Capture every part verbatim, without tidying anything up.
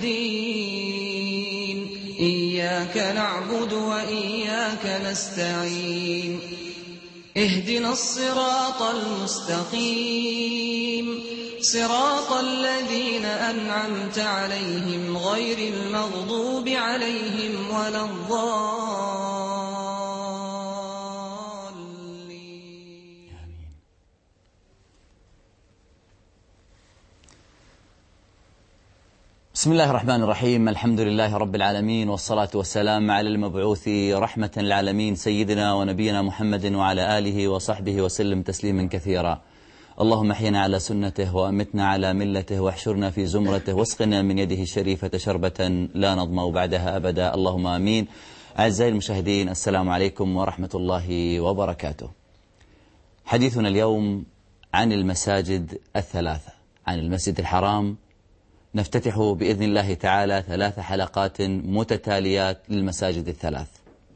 الدين إياك نعبد وإياك نستعين اهدنا الصراط المستقيم صراط الذين أنعمت عليهم غير المغضوب عليهم ولا الضالين. بسم الله الرحمن الرحيم. الحمد لله رب العالمين، والصلاة والسلام على المبعوث رحمة للعالمين سيدنا ونبينا محمد وعلى آله وصحبه وسلم تسليما كثيرا. اللهم احينا على سنته وأمتنا على ملته واحشرنا في زمرته واسقنا من يده الشريفة شربة لا نظمأ بعدها أبدا، اللهم آمين. أعزائي المشاهدين، السلام عليكم ورحمة الله وبركاته. حديثنا اليوم عن المساجد الثلاثة، عن المسجد الحرام. نفتتح بإذن الله تعالى ثلاث حلقات متتاليات للمساجد الثلاث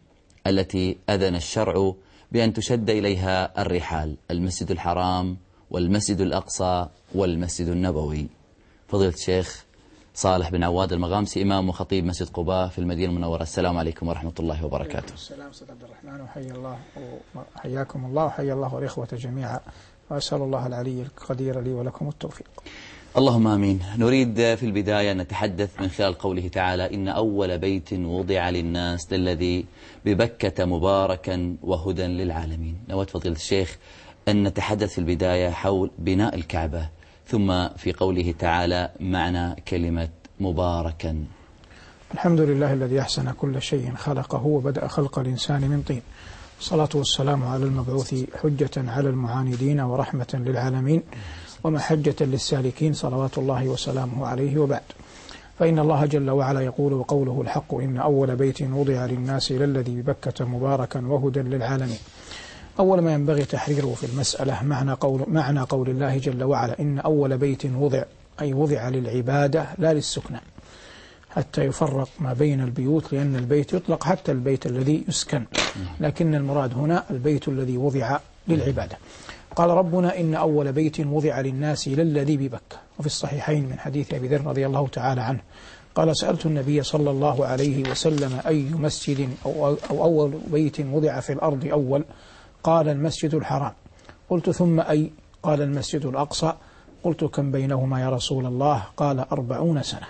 التي أذن الشرع بأن تشد إليها الرحال: المسجد الحرام والمسجد الأقصى والمسجد النبوي. فضيلة الشيخ صالح بن عواد المغامسي، إمام وخطيب مسجد قباء في المدينة المنورة، السلام عليكم ورحمة الله وبركاته. السلام سيد عبد الرحمن، وحيا الله وحياكم الله وحيا الله الإخوة جميعا، وأسأل الله العلي القدير لي ولكم التوفيق. اللهم آمين. نريد في البداية أن نتحدث من خلال قوله تعالى: إن أول بيت وضع للناس للذي ببكة مباركا وهدى للعالمين. نود فضيلة الشيخ أن نتحدث في البداية حول بناء الكعبة، ثم في قوله تعالى معنى كلمة مباركا. الحمد لله الذي أحسن كل شيء خلقه وبدأ خلق الإنسان من طين، الصلاة والسلام على المبعوث حجة على المعاندين ورحمة للعالمين ومحجة للسالكين، صلوات الله وسلامه عليه. وبعد، فإن الله جل وعلا يقول وقوله الحق: إن أول بيت وضع للناس للذي ببكة مباركا وهدى للعالمين. أول ما ينبغي تحريره في المسألة معنى قول, معنى قول الله جل وعلا: إن أول بيت وضع، أي وضع للعبادة لا للسكنى، حتى يفرق ما بين البيوت، لأن البيت يطلق حتى البيت الذي يسكن، لكن المراد هنا البيت الذي وضع للعبادة. قال ربنا: إن أول بيت وضع للناس للذي ببكة. وفي الصحيحين من حديث أبي ذر رضي الله تعالى عنه قال: سألت النبي صلى الله عليه وسلم: أي مسجد أو, أو أول بيت وضع في الأرض أول؟ قال: المسجد الحرام. قلت: ثم أي؟ قال: المسجد الأقصى. قلت: كم بينهما يا رسول الله؟ قال: أربعون سنة.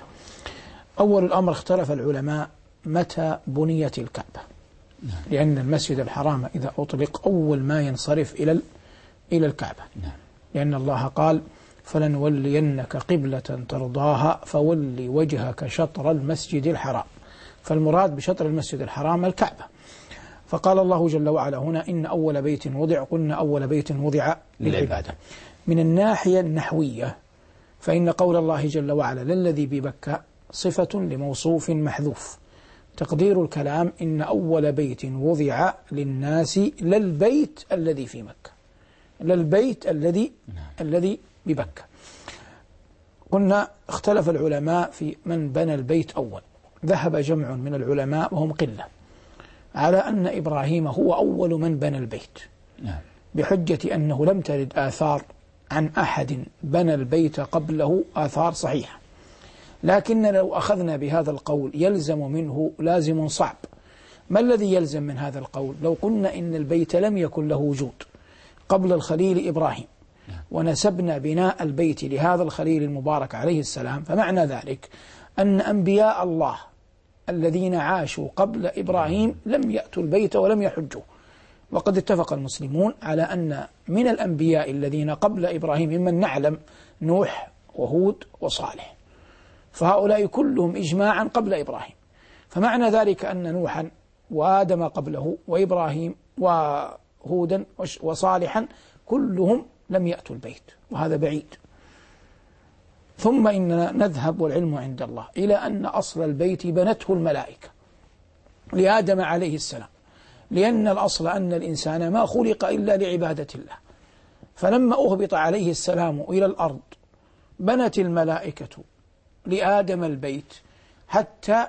أول الأمر اختلف العلماء متى بنيت الكعبة، لأن المسجد الحرام إذا أطلق أول ما ينصرف إلى إلى الكعبة، لأن الله قال: فلنولينك قبلة ترضاها فولي وجهك شطر المسجد الحرام. فالمراد بشطر المسجد الحرام الكعبة. فقال الله جل وعلا هنا: إن أول بيت وضع، قلنا أول بيت وضع للعبادة. من الناحية النحوية فإن قول الله جل وعلا للذي ببكة صفة لموصوف محذوف، تقدير الكلام: إن أول بيت وضع للناس للبيت الذي في مكة، للبيت الذي الذي ببكة. قلنا اختلف العلماء في من بنى البيت أول. ذهب جمع من العلماء وهم قلة على أن إبراهيم هو أول من بنى البيت، بحجة أنه لم ترد آثار عن أحد بنى البيت قبله آثار صحيحة. لكن لو أخذنا بهذا القول يلزم منه لازم صعب. ما الذي يلزم من هذا القول؟ لو قلنا إن البيت لم يكن له وجود قبل الخليل إبراهيم، ونسبنا بناء البيت لهذا الخليل المبارك عليه السلام، فمعنى ذلك أن أنبياء الله الذين عاشوا قبل إبراهيم لم يأتوا البيت ولم يحجوا. وقد اتفق المسلمون على أن من الأنبياء الذين قبل إبراهيم ممن نعلم نوح وهود وصالح، فهؤلاء كلهم إجماعا قبل إبراهيم. فمعنى ذلك أن نوحا وآدم قبله وإبراهيم وهودا وصالحا كلهم لم يأتوا البيت، وهذا بعيد. ثم إننا نذهب والعلم عند الله إلى أن أصل البيت بنته الملائكة لآدم عليه السلام، لأن الأصل أن الإنسان ما خلق إلا لعبادة الله. فلما أهبط عليه السلام إلى الأرض بنت الملائكة لآدم البيت حتى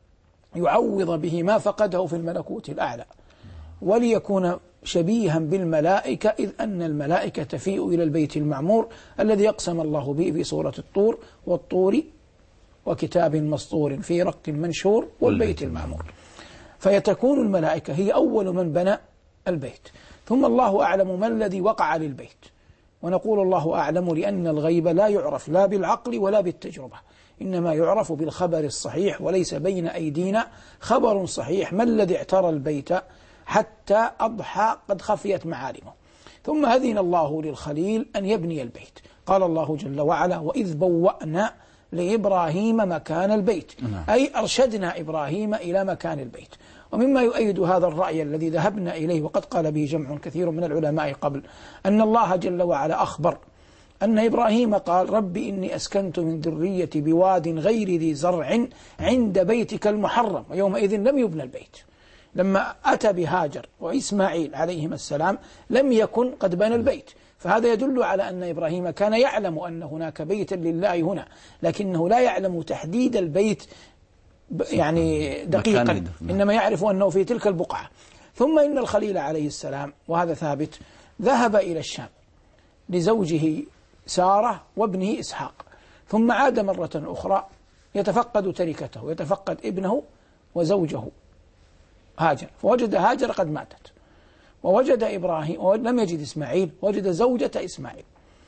يعوض به ما فقده في الملكوت الأعلى، وليكون شبيها بالملائكة، إذ أن الملائكة تفيء إلى البيت المعمور الذي يقسم الله به في سورة الطور: والطور وكتاب مسطور في رق منشور والبيت المعمور. فيتكون الملائكة هي أول من بنى البيت، ثم الله أعلم ما الذي وقع للبيت، ونقول الله أعلم لأن الغيب لا يعرف لا بالعقل ولا بالتجربة، إنما يعرف بالخبر الصحيح، وليس بين أيدينا خبر صحيح ما الذي اعترى البيت حتى أضحى قد خفيت معالمه. ثم أذن الله للخليل أن يبني البيت، قال الله جل وعلا: وإذ بوأنا لإبراهيم مكان البيت، أي أرشدنا إبراهيم إلى مكان البيت. ومما يؤيد هذا الرأي الذي ذهبنا إليه وقد قال به جمع كثير من العلماء قبل، أن الله جل وعلا أخبر أن إبراهيم قال: رب إني أسكنت من ذريتي بواد غير ذي زرع عند بيتك المحرم، ويومئذ لم يبنى البيت. لما أتى بهاجر وإسماعيل عليهما السلام لم يكن قد بنى البيت، فهذا يدل على أن إبراهيم كان يعلم أن هناك بيتا لله هنا، لكنه لا يعلم تحديد البيت يعني دقيقا، إنما يعرف أنه في تلك البقعة. ثم إن الخليل عليه السلام، وهذا ثابت، ذهب إلى الشام لزوجه سارة وابنه إسحاق، ثم عاد مرة أخرى يتفقد تركته، يتفقد ابنه وزوجه هاجر، فوجد هاجر قد ماتت، ووجد إبراهيم ولم يجد إسماعيل، وجد زوجة إسماعيل،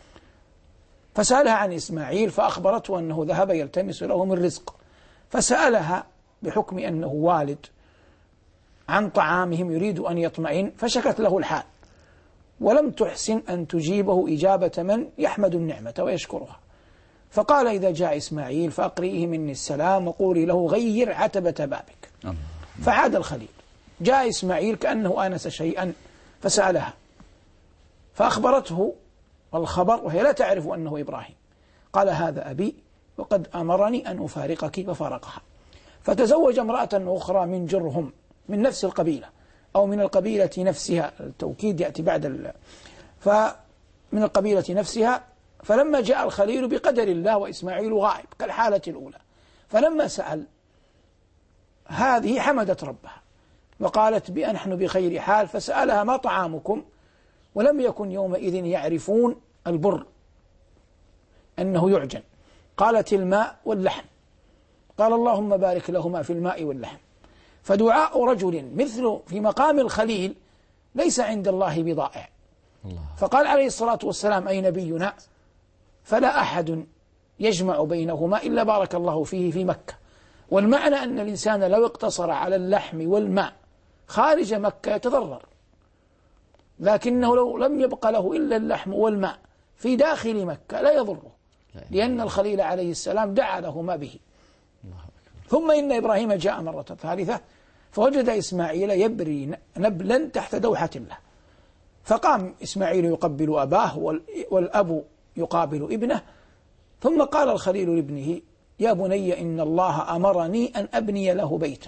فسألها عن إسماعيل فأخبرته أنه ذهب يلتمس له من رزق، فسألها بحكم أنه والد عن طعامهم يريد أن يطمئن، فشكت له الحال ولم تحسن أن تجيبه إجابة من يحمد النعمة ويشكرها، فقال: إذا جاء إسماعيل فأقرئه مني السلام وقولي له غير عتبة بابك. فعاد الخليل، جاء إسماعيل كأنه آنس شيئا فسألها، فأخبرته الخبر وهي لا تعرف أنه إبراهيم، قال: هذا أبي وقد أمرني أن أفارقك، ففارقها، فتزوج امرأة أخرى من جرهم من نفس القبيلة أو من القبيلة نفسها، التوكيد يأتي بعد ال... فمن القبيلة نفسها. فلما جاء الخليل بقدر الله وإسماعيل غائب كالحالة الأولى، فلما سأل هذه حمدت ربها وقالت بأنحن بخير حال، فسألها: ما طعامكم؟ ولم يكن يومئذ يعرفون البر أنه يعجن، قالت: الماء واللحم، قال: اللهم بارك لهما في الماء واللحم. فدعاء رجل مثل في مقام الخليل ليس عند الله بضائع. فقال عليه الصلاة والسلام: أي نبينا؟ فلا أحد يجمع بينهما إلا بارك الله فيه في مكة. والمعنى أن الإنسان لو اقتصر على اللحم والماء خارج مكة يتضرر، لكنه لو لم يبق له إلا اللحم والماء في داخل مكة لا يضره، لأن الخليل عليه السلام دعا له ما به. ثم إن إبراهيم جاء مرة ثالثة فوجد إسماعيل يبري نبلا تحت دوحة له، فقام إسماعيل يقبل أباه والأب يقابل ابنه، ثم قال الخليل لابنه: يا بني إن الله أمرني أن أبني له بيتا.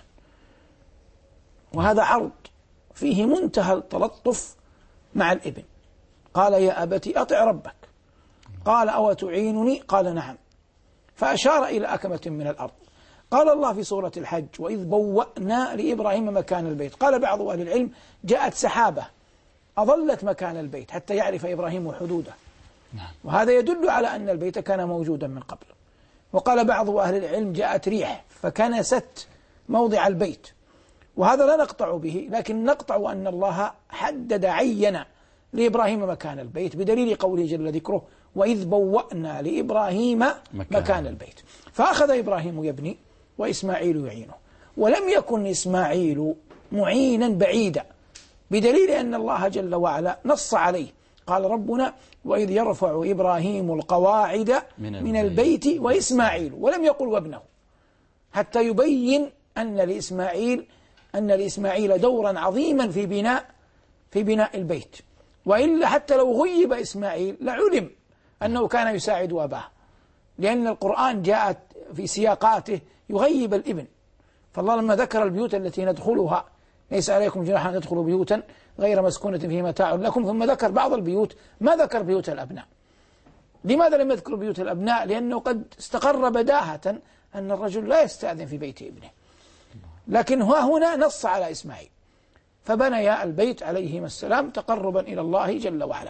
وهذا عرض فيه منتهى التلطف مع الابن. قال: يا أبت أطع ربك. قال: أو تعينني؟ قال: نعم. فأشار إلى أكمة من الأرض. قال الله في سورة الحج: وإذ بوأنا لإبراهيم مكان البيت. قال بعض أهل العلم: جاءت سحابة أظلت مكان البيت حتى يعرف إبراهيم حدوده، وهذا يدل على أن البيت كان موجودا من قبل. وقال بعض أهل العلم: جاءت ريح فكنست موضع البيت، وهذا لا نقطع به، لكن نقطع أن الله حدد عين لإبراهيم مكان البيت بدليل قوله جل ذكره: وإذ بوأنا لإبراهيم مكان, مكان البيت. فأخذ إبراهيم يبني وإسماعيل يعينه، ولم يكن إسماعيل معينا بعيدا، بدليل أن الله جل وعلا نص عليه، قال ربنا: وإذ يرفع إبراهيم القواعد من, من البيت وإسماعيل، ولم يقل وابنه، حتى يبين أن لإسماعيل أن لإسماعيل دورا عظيما في بناء في بناء البيت، وإلا حتى لو غيب إسماعيل لعلم أنه كان يساعد أباه، لأن القرآن جاءت في سياقاته يغيب الابن. فالله لما ذكر البيوت التي ندخلها: ليس عليكم جناح أن تدخلوا بيوتا غير مسكونة فيه متاع لكم، ثم ذكر بعض البيوت، ما ذكر بيوت الأبناء. لماذا لم يذكر بيوت الأبناء؟ لأنه قد استقر بداهة أن الرجل لا يستأذن في بيت ابنه، لكن هنا نص على إسماعيل، فبنيا البيت عليهما السلام تقربا إلى الله جل وعلا.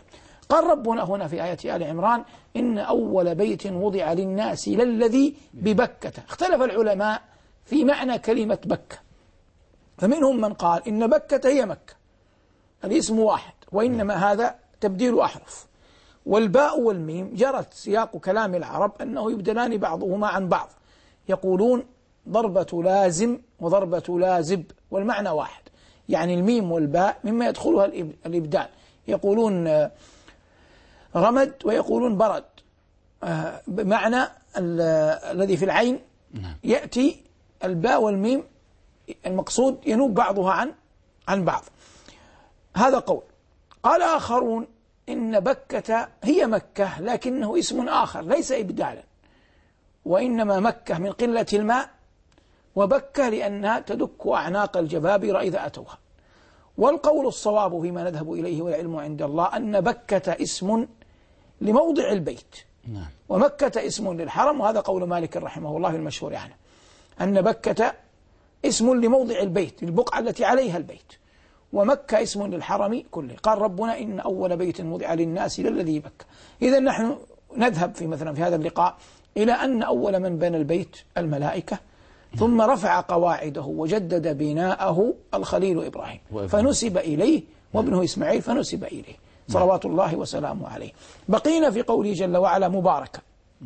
قال ربنا هنا في آية آل عمران إن أول بيت وضع للناس للذي ببكة. اختلف العلماء في معنى كلمة بكة، فمنهم من قال إن بكة هي مكة، الاسم واحد، وإنما هذا تبديل أحرف، والباء والميم جرت سياق كلام العرب أنه يبدلان بعضهما عن بعض، يقولون ضربة لازم وضربة لازب والمعنى واحد، يعني الميم والباء مما يدخلها الإبدال، يقولون رمد ويقولون برد، بمعنى الذي في العين يأتي الباء والميم المقصود ينوب بعضها عن عن بعض. هذا قول. قال آخرون إن بكة هي مكة لكنه اسم آخر ليس إبدالا، وإنما مكة من قلة الماء، وبكة لأنها تدك أعناق الجبابرة إذا أتوها. والقول الصواب فيما نذهب إليه والعلم عند الله أن بكة اسم لموضع البيت، نعم. ومكة اسم للحرم، وهذا قول مالك رحمه الله المشهور عنه، أن بكة اسم لموضع البيت البقعة التي عليها البيت، ومكة اسم للحرم كله. قال ربنا إن أول بيت وضع للناس للذي بكة. إذا نحن نذهب في مثلا في هذا اللقاء إلى أن أول من بنى البيت الملائكة، ثم رفع قواعده وجدد بناءه الخليل إبراهيم فنسب إليه، وابنه إسماعيل فنسب إليه صلوات الله وسلامه عليه. بقينا في قوله جل وعلا مباركة.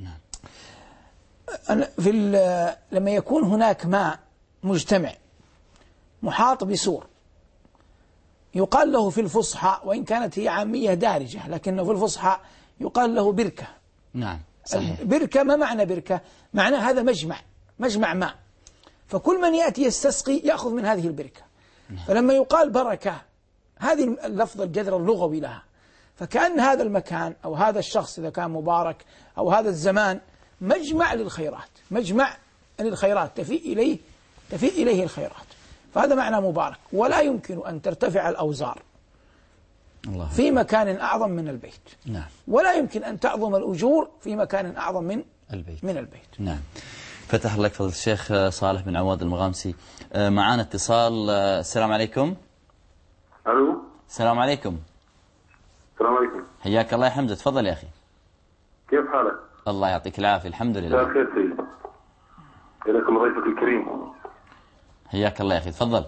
في لما يكون هناك ماء مجتمع محاط بسور يقال له في الفصحى، وإن كانت هي عامية دارجة لكنه في الفصحى يقال له بركة. نعم صحيح. بركة ما معنى بركة؟ معنى هذا مجمع مجمع ماء، فكل من يأتي يستسقي يأخذ من هذه البركة. نعم. فلما يقال بركة هذه اللفظ الجذر اللغوي لها، فكأن هذا المكان أو هذا الشخص إذا كان مبارك أو هذا الزمان مجمع للخيرات، مجمع للخيرات تفيء إليه تفيء إليه الخيرات، فهذا معنى مبارك. ولا يمكن أن ترتفع الأوزار الله في مكان أعظم من البيت. نعم. ولا يمكن أن تعظم الأجور في مكان أعظم من البيت من البيت. نعم. فتح لك فضل الشيخ صالح بن عواد المغامسي. معانا اتصال. السلام عليكم. الو. السلام عليكم. السلام عليكم. حياك الله يا حمزة، تفضل يا أخي. كيف حالك؟ الله يعطيك العافية، الحمد لله. مساء الخير سيدي. إليكم ضيفك الكريم. حياك الله يا أخي، تفضل.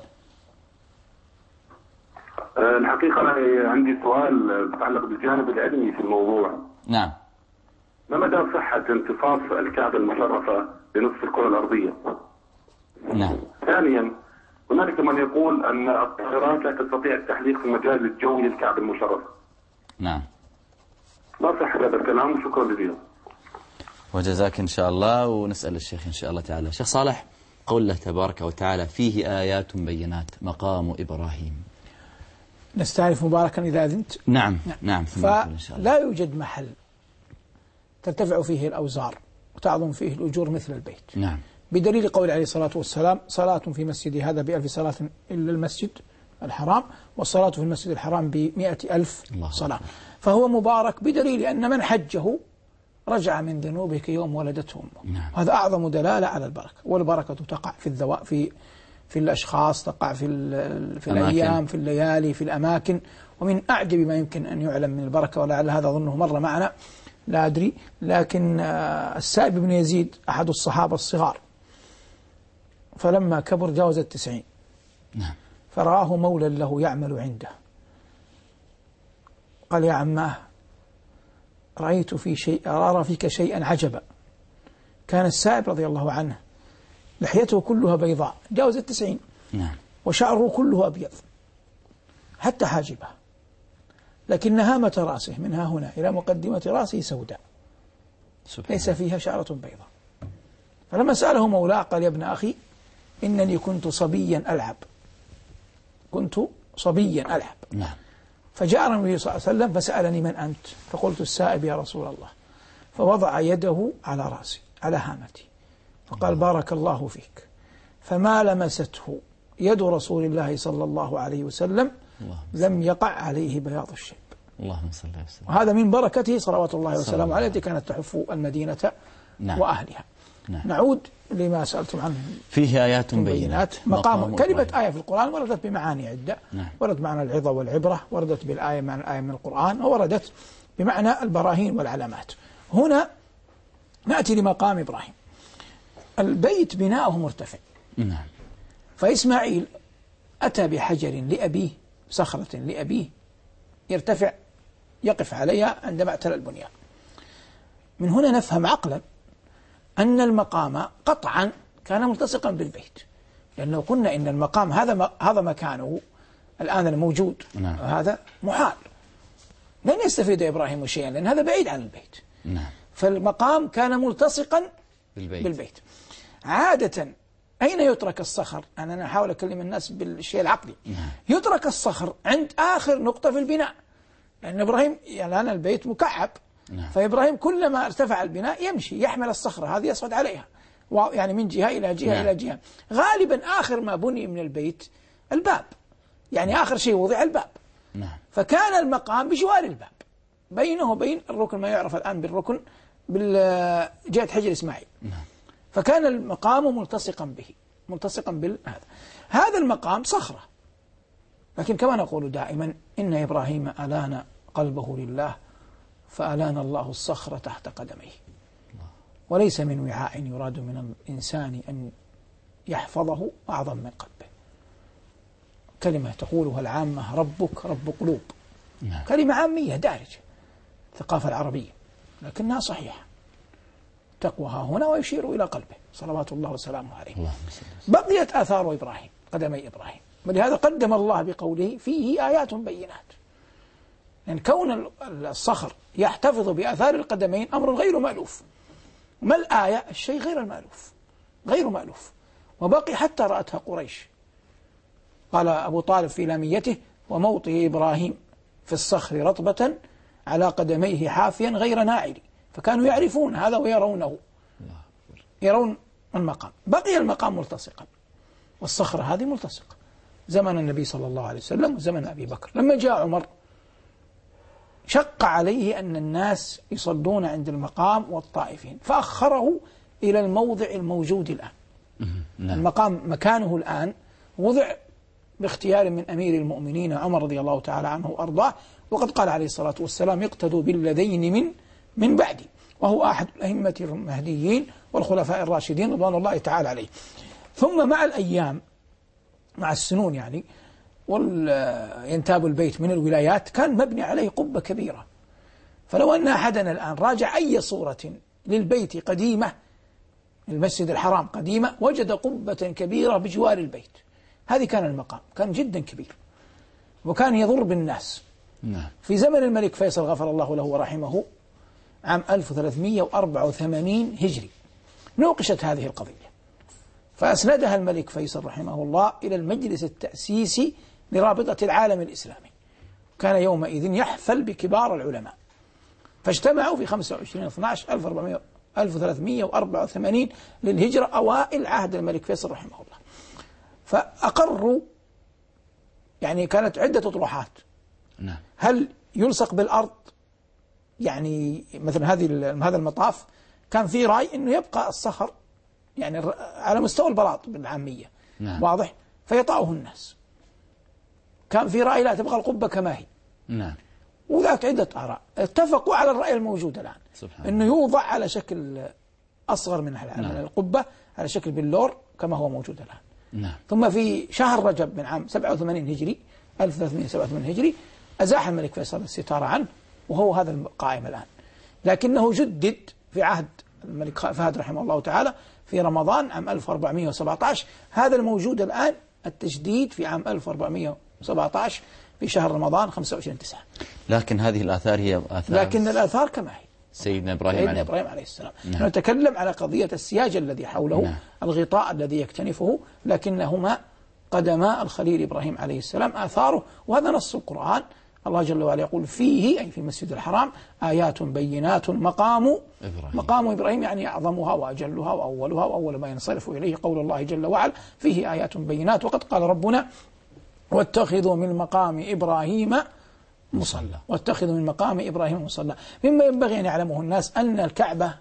أه الحقيقة أنا عندي سؤال يتعلق بالجانب العلمي في الموضوع. نعم. ما مدى صحة امتصاص الكعبة المشرفة بنصف الكرة الأرضية؟ نعم. ثانيا، هنالك من يقول أن الطائرات لا تستطيع التحليق في المجال الجوي للكعبة المشرفة. نعم. ما صح هذا الكلام؟ وشكرا جزيلا. وجزاك إن شاء الله، ونسأل الشيخ إن شاء الله تعالى. شيخ صالح، قول الله تبارك وتعالى فيه آيات بينات مقام إبراهيم. نستعرف مباركا إذا أذنت. نعم نعم. فلا يوجد محل ترتفع فيه الأوزار وتعظم فيه الأجور مثل البيت. نعم. بدليل قول عليه الصلاة والسلام صلاة في مسجد هذا بألف صلاة إلا المسجد الحرام، والصلاة في المسجد الحرام بمئة ألف صلاة. فهو مبارك بدليل أن من حجه رجع من ذنوبه كيوم ولدته أمه. نعم. هذا أعظم دلالة على البركة. والبركة تقع في الذواء في في الأشخاص، تقع في في الأيام، في الليالي، في الأماكن. ومن أعجب ما يمكن أن يعلم من البركة، ولعل هذا أظنه مر معنا لا أدري، لكن السائب بن يزيد أحد الصحابة الصغار، فلما كبر جاوز التسعين. نعم. فرآه مولى له يعمل عنده، قال يا عماه رأيت في شيء أرى فيك شيئا عجبا. كان السائب رضي الله عنه لحيته كلها بيضاء، جاوز التسعين. نعم. وشعره كله أبيض حتى حاجبه، لكن هامة رأسه منها هنا إلى مقدمة رأسه سوداء ليس فيها شعرة بيضاء. فلما سأله مولاه قال يا ابن أخي إنني كنت صبيا ألعب كنت صبيا ألعب. نعم. فجاء النبي صلى الله عليه وسلم فسألني من أنت؟ فقلت السائب يا رسول الله. فوضع يده على رأسي على هامتي فقال بارك الله فيك. فما لمسته يد رسول الله صلى الله عليه وسلم لم يقع عليه بياض الشيب. اللهم صل وسلم. وهذا من بركته صلوات الله وسلامه عليه التي كانت تحف المدينة. نعم. وأهلها. نعم. نعود لما سألتم عنه. فيه آيات بينات. مقام, مقام كلمة آية في القرآن وردت بمعاني عدة. نعم. وردت معنى العظة والعبرة، وردت بالآية معنى الآية من القرآن، ووردت بمعنى البراهين والعلامات. هنا نأتي لمقام إبراهيم. البيت بناؤه مرتفع. نعم. فإسماعيل أتى بحجر لأبيه، صخرة لأبيه يرتفع يقف عليها عندما اعتلى البنيان. من هنا نفهم عقلا أن المقام قطعا كان ملتصقا بالبيت، لأنه قلنا إن المقام هذا هذا مكانه الآن الموجود. نعم. هذا محال، لن يستفيد إبراهيم شيئا لأن هذا بعيد عن البيت. نعم. فالمقام كان ملتصقا بالبيت. بالبيت. عادة أين يترك الصخر؟ أنا أحاول أكلم الناس بالشيء العقلي. نعم. يترك الصخر عند آخر نقطة في البناء، لأن إبراهيم الآن يعني البيت مكعب. نعم. فإبراهيم كلما ارتفع البناء يمشي يحمل الصخرة هذه يصعد عليها، يعني من جهة إلى جهة. نعم. إلى جهة. غالبا آخر ما بني من البيت الباب، يعني آخر شيء وضع الباب. نعم. فكان المقام بجوار الباب، بينه وبين الركن ما يعرف الآن بالركن بالجهة حجر إسماعيل. نعم. فكان المقام ملتصقا به، ملتصقا بالهذا. هذا المقام صخرة، لكن كما نقول دائما إن إبراهيم ألان قلبه لله فألان الله الصخرة تحت قدميه. وليس من وعاء يراد من الإنسان أن يحفظه أعظم من قلبه. كلمة تقولها العامة ربك رب قلوب. نعم. كلمة عامية دارجة الثقافة العربية، لكنها صحيحة. تقوها هنا ويشير إلى قلبه صلوات الله وسلامه عليه. بقيت آثار إبراهيم، قدمي إبراهيم، ولهذا قدم الله بقوله فيه آيات بينات. يعني كون الصخر يحتفظ بآثار القدمين أمر غير مألوف. ما الآية؟ الشيء غير المألوف، غير مألوف. وبقي حتى رأتها قريش. قال أبو طالب في لاميته: وموطئ إبراهيم في الصخر رطبة على قدميه حافيا غير ناعل. فكانوا يعرفون هذا ويرونه، يرون المقام. بقي المقام ملتصقا، والصخرة هذه ملتصقة زمن النبي صلى الله عليه وسلم وزمن أبي بكر. لما جاء عمر شق عليه أن الناس يصلون عند المقام والطائفين، فأخره إلى الموضع الموجود الآن. المقام مكانه الآن وضع باختيار من أمير المؤمنين عمر رضي الله تعالى عنه وأرضاه، وقد قال عليه الصلاة والسلام: يقتدوا بالذين من من بعدي، وهو أحد الأئمة المهديين والخلفاء الراشدين رضوان الله تعالى عليه. ثم مع الأيام، مع السنون يعني، وينتاب البيت من الولايات، كان مبني عليه قبة كبيرة. فلو أن أحدنا الآن راجع أي صورة للبيت قديمة، المسجد الحرام قديمة، وجد قبة كبيرة بجوار البيت. هذه كان المقام، كان جدا كبير وكان يضر بالناس. نعم. في زمن الملك فيصل غفر الله له ورحمه عام ألف وثلاثمئة وأربعة وثمانين هجري نوقشت هذه القضية، فأسندها الملك فيصل رحمه الله إلى المجلس التأسيسي لرابطة العالم الإسلامي. كان يومئذ يحفل بكبار العلماء، فاجتمعوا في خمسة وعشرين اثنا عشر ألف وثلاثمئة وأربعة وثمانين للهجرة، أوائل عهد الملك فيصل رحمه الله. فأقروا، يعني كانت عدة أطروحات. نعم. هل يلصق بالأرض؟ يعني مثلا هذه هذا المطاف كان في رأي أنه يبقى الصخر يعني على مستوى البلاط بالعامية. نعم. واضح؟ فيطأه الناس. كان في رأي لا، تبقى القبة كما هي. نعم. وذات عدة آراء. اتفقوا على الرأي الموجود الآن، أنه يوضع على شكل أصغر من نعم. من القبة، على شكل بلور كما هو موجود الآن. نعم. ثم في شهر رجب من عام سبعة وثمانين هجري ألف وثلاثمئة وسبعة وثمانين هجري أزاح الملك فيصل الستار عنه، وهو هذا القائم الآن. لكنه جدد في عهد الملك فهد رحمه الله تعالى في رمضان عام ألف وأربعمئة وسبعة عشر. هذا الموجود الآن التجديد في عام ألف وأربعمئة وسبعة عشر في شهر رمضان خمسة وعشرين تسعة. لكن هذه الآثار هي آثار، لكن الآثار كما هي سيدنا إبراهيم, سيدنا عليه. إبراهيم عليه السلام. نعم. نتكلم على قضية السياج الذي حوله. نعم. الغطاء الذي يكتنفه، لكنهما قدما الخليل إبراهيم عليه السلام، آثاره. وهذا نص القرآن، الله جل وعلا يقول فيه، أي في المسجد الحرام، آيات بينات مقام إبراهيم. مقام إبراهيم يعني أعظمها وأجلها وأولها وأول ما ينصرف إليه قول الله جل وعلا فيه آيات بينات. وقد قال ربنا: واتخذوا من مقام إبراهيم مصلى. واتخذوا من مقام إبراهيم مصلى. مما ينبغي أن يعلمه الناس أن الكعبة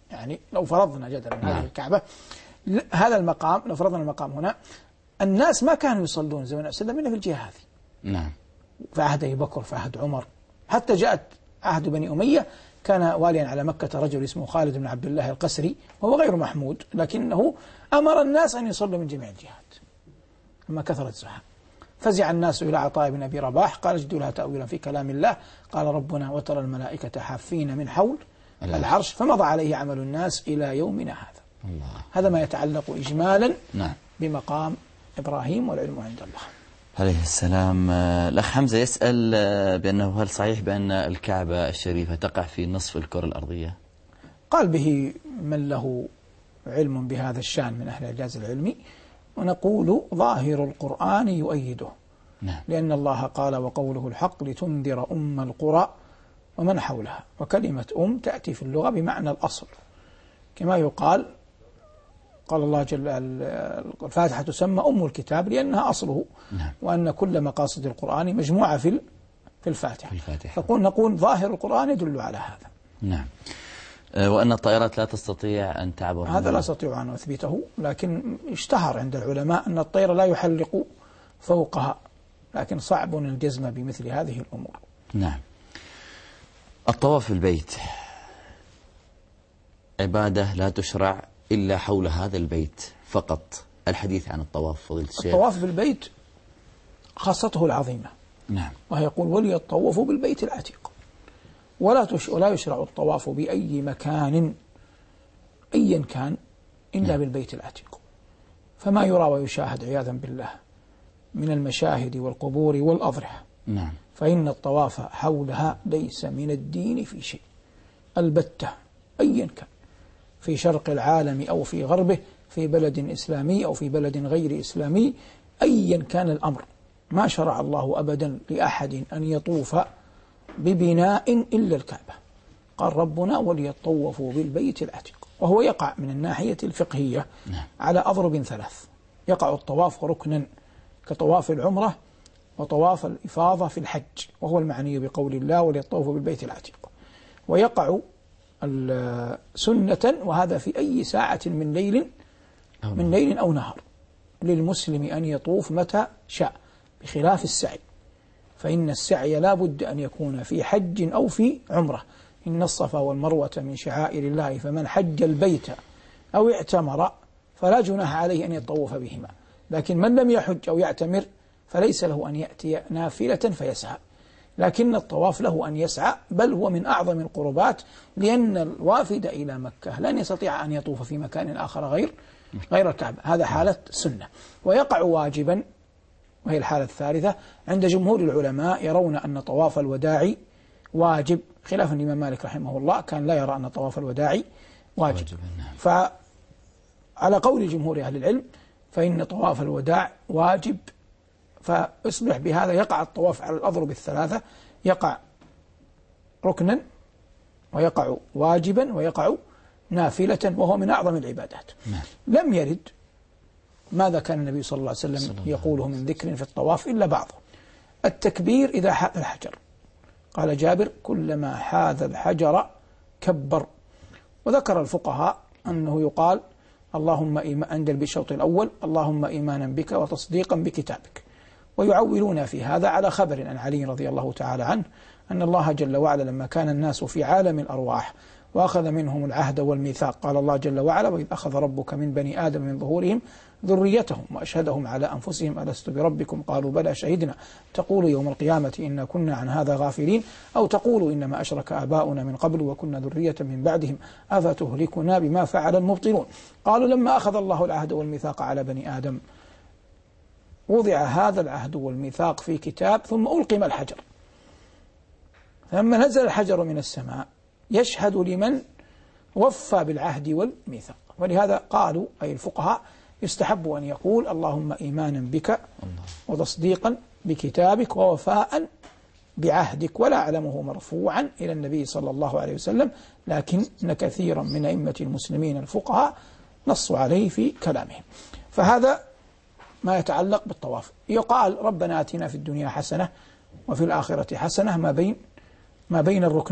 يعني لو فرضنا جدلا هذه الكعبة هذا المقام، لو فرضنا المقام هنا، الناس ما كانوا يصلون زمن النبي صلى الله عليه وسلم إلا في الجهة هذه. نعم. في عهد أبي بكر، في عهد عمر، حتى جاءت عهد بني أمية كان واليا على مكة رجل اسمه خالد بن عبد الله القسري، وهو غير محمود، لكنه أمر الناس أن يصلوا من جميع الجهات لما كثرت الزحام. فزع الناس إلى عطاء بن أبي رباح قال اجدوا لها تأويلا في كلام الله، قال ربنا وترى الملائكة حافين من حول العرش، فمضى عليه عمل الناس إلى يومنا هذا. الله. هذا ما يتعلق إجمالا نعم. بمقام إبراهيم، والعلم عند الله عليه السلام. الأخ حمزة يسأل بأنه هل صحيح بأن الكعبة الشريفة تقع في نصف الكرة الأرضية؟ قال به من له علم بهذا الشأن من أهل الإعجاز العلمي، ونقول ظاهر القرآن يؤيده نعم. لأن الله قال وقوله الحق لتنذر أم القرى ومن حولها، وكلمة أم تأتي في اللغة بمعنى الأصل، كما يقال قال الله جل الفاتحة تسمى أم الكتاب لأنها أصله نعم. وأن كل مقاصد القرآن مجموعة في في الفاتحة, الفاتحة. فقل نقول ظاهر القرآن يدل على هذا نعم. وأن الطائرات لا تستطيع أن تعبر، هذا لا أستطيع أن أثبته، لكن اشتهر عند العلماء أن الطير لا يحلق فوقها، لكن صعب الجزم بمثل هذه الأمور. نعم. الطواف في البيت عبادة لا تشرع إلا حول هذا البيت فقط. الحديث عن الطواف فضيلة الشيخ. الطواف بالبيت خاصته العظيمة نعم. وهي يقول وليطوفوا بالبيت العتيق، ولا تش... ولا يشرع الطواف بأي مكان أيا كان إلا نعم. بالبيت العتيق. فما يرى ويشاهد عياذا بالله من المشاهد والقبور والأضرحة نعم. فإن الطواف حولها ليس من الدين في شيء البتة، أيا كان في شرق العالم أو في غربه، في بلد إسلامي أو في بلد غير إسلامي، أيا كان الأمر، ما شرع الله أبدا لأحد أن يطوف ببناء إلا الكعبة. قال ربنا وليطوفوا بالبيت العتيق، وهو يقع من الناحية الفقهية على أضرب ثلاث. يقع الطواف ركنا كطواف العمرة وطواف الإفاضة في الحج، وهو المعني بقول الله وليطوفوا بالبيت العتيق. ويقع سنة، وهذا في أي ساعة من ليل من ليل أو نهار للمسلم أن يطوف متى شاء، بخلاف السعي، فإن السعي لا بد أن يكون في حج أو في عمرة. إن الصفا والمروة من شعائر الله، فمن حج البيت أو اعتمر فلا جناح عليه أن يطوف بهما. لكن من لم يحج أو يعتمر فليس له أن يأتي نافلة فيسعى، لكن الطواف له أن يسعى، بل هو من أعظم القربات، لأن الوافد إلى مكة لن يستطيع أن يطوف في مكان آخر غير غير الكعبة، هذا حالة سنة. ويقع واجبا، وهي الحالة الثالثة، عند جمهور العلماء يرون أن طواف الوداع واجب، خلافا الإمام مالك رحمه الله كان لا يرى أن طواف الوداع واجب. فعلى قول جمهور أهل العلم فإن طواف الوداع واجب، فاصبح بهذا يقع الطواف على الأضرب الثلاثة، يقع ركنا ويقع واجبا ويقع نافلة، وهو من أعظم العبادات. لم يرد ماذا كان النبي صلى الله عليه وسلم يقوله من ذكر في الطواف إلا بعضه. التكبير إذا حاذ الحجر، قال جابر كلما حاذ الحجر كبر. وذكر الفقهاء أنه يقال اللهم إيمان عند الشوط الأول اللهم إيمانا بك وتصديقا بكتابك، ويعولون في هذا على خبر عن علي رضي الله تعالى عنه أن الله جل وعلا لما كان الناس في عالم الأرواح وأخذ منهم العهد والميثاق، قال الله جل وعلا وإذ أخذ ربك من بني آدم من ظهورهم ذريتهم وأشهدهم على أنفسهم ألست بربكم قالوا بلى شهدنا تقولوا يوم القيامة إنا كنا عن هذا غافلين أو تقولوا إنما أشرك آباؤنا من قبل وكنا ذرية من بعدهم أفتهلكنا بما فعل المبطلون. قالوا لما أخذ الله العهد والميثاق على بني آدم وضع هذا العهد والميثاق في كتاب ثم ألقم الحجر، فلما نزل الحجر من السماء يشهد لمن وفى بالعهد والميثاق. ولهذا قالوا أي الفقهاء يستحب أن يقول اللهم إيمانا بك وتصديقا بكتابك ووفاء بعهدك، ولا أعلمه مرفوعا إلى النبي صلى الله عليه وسلم، لكن كثيرا من أئمة المسلمين الفقهاء نصوا عليه في كلامهم. فهذا ما يتعلق بالطواف. يقال ربنا آتنا في الدنيا حسنة وفي الآخرة حسنة ما بين ما بين الركنين،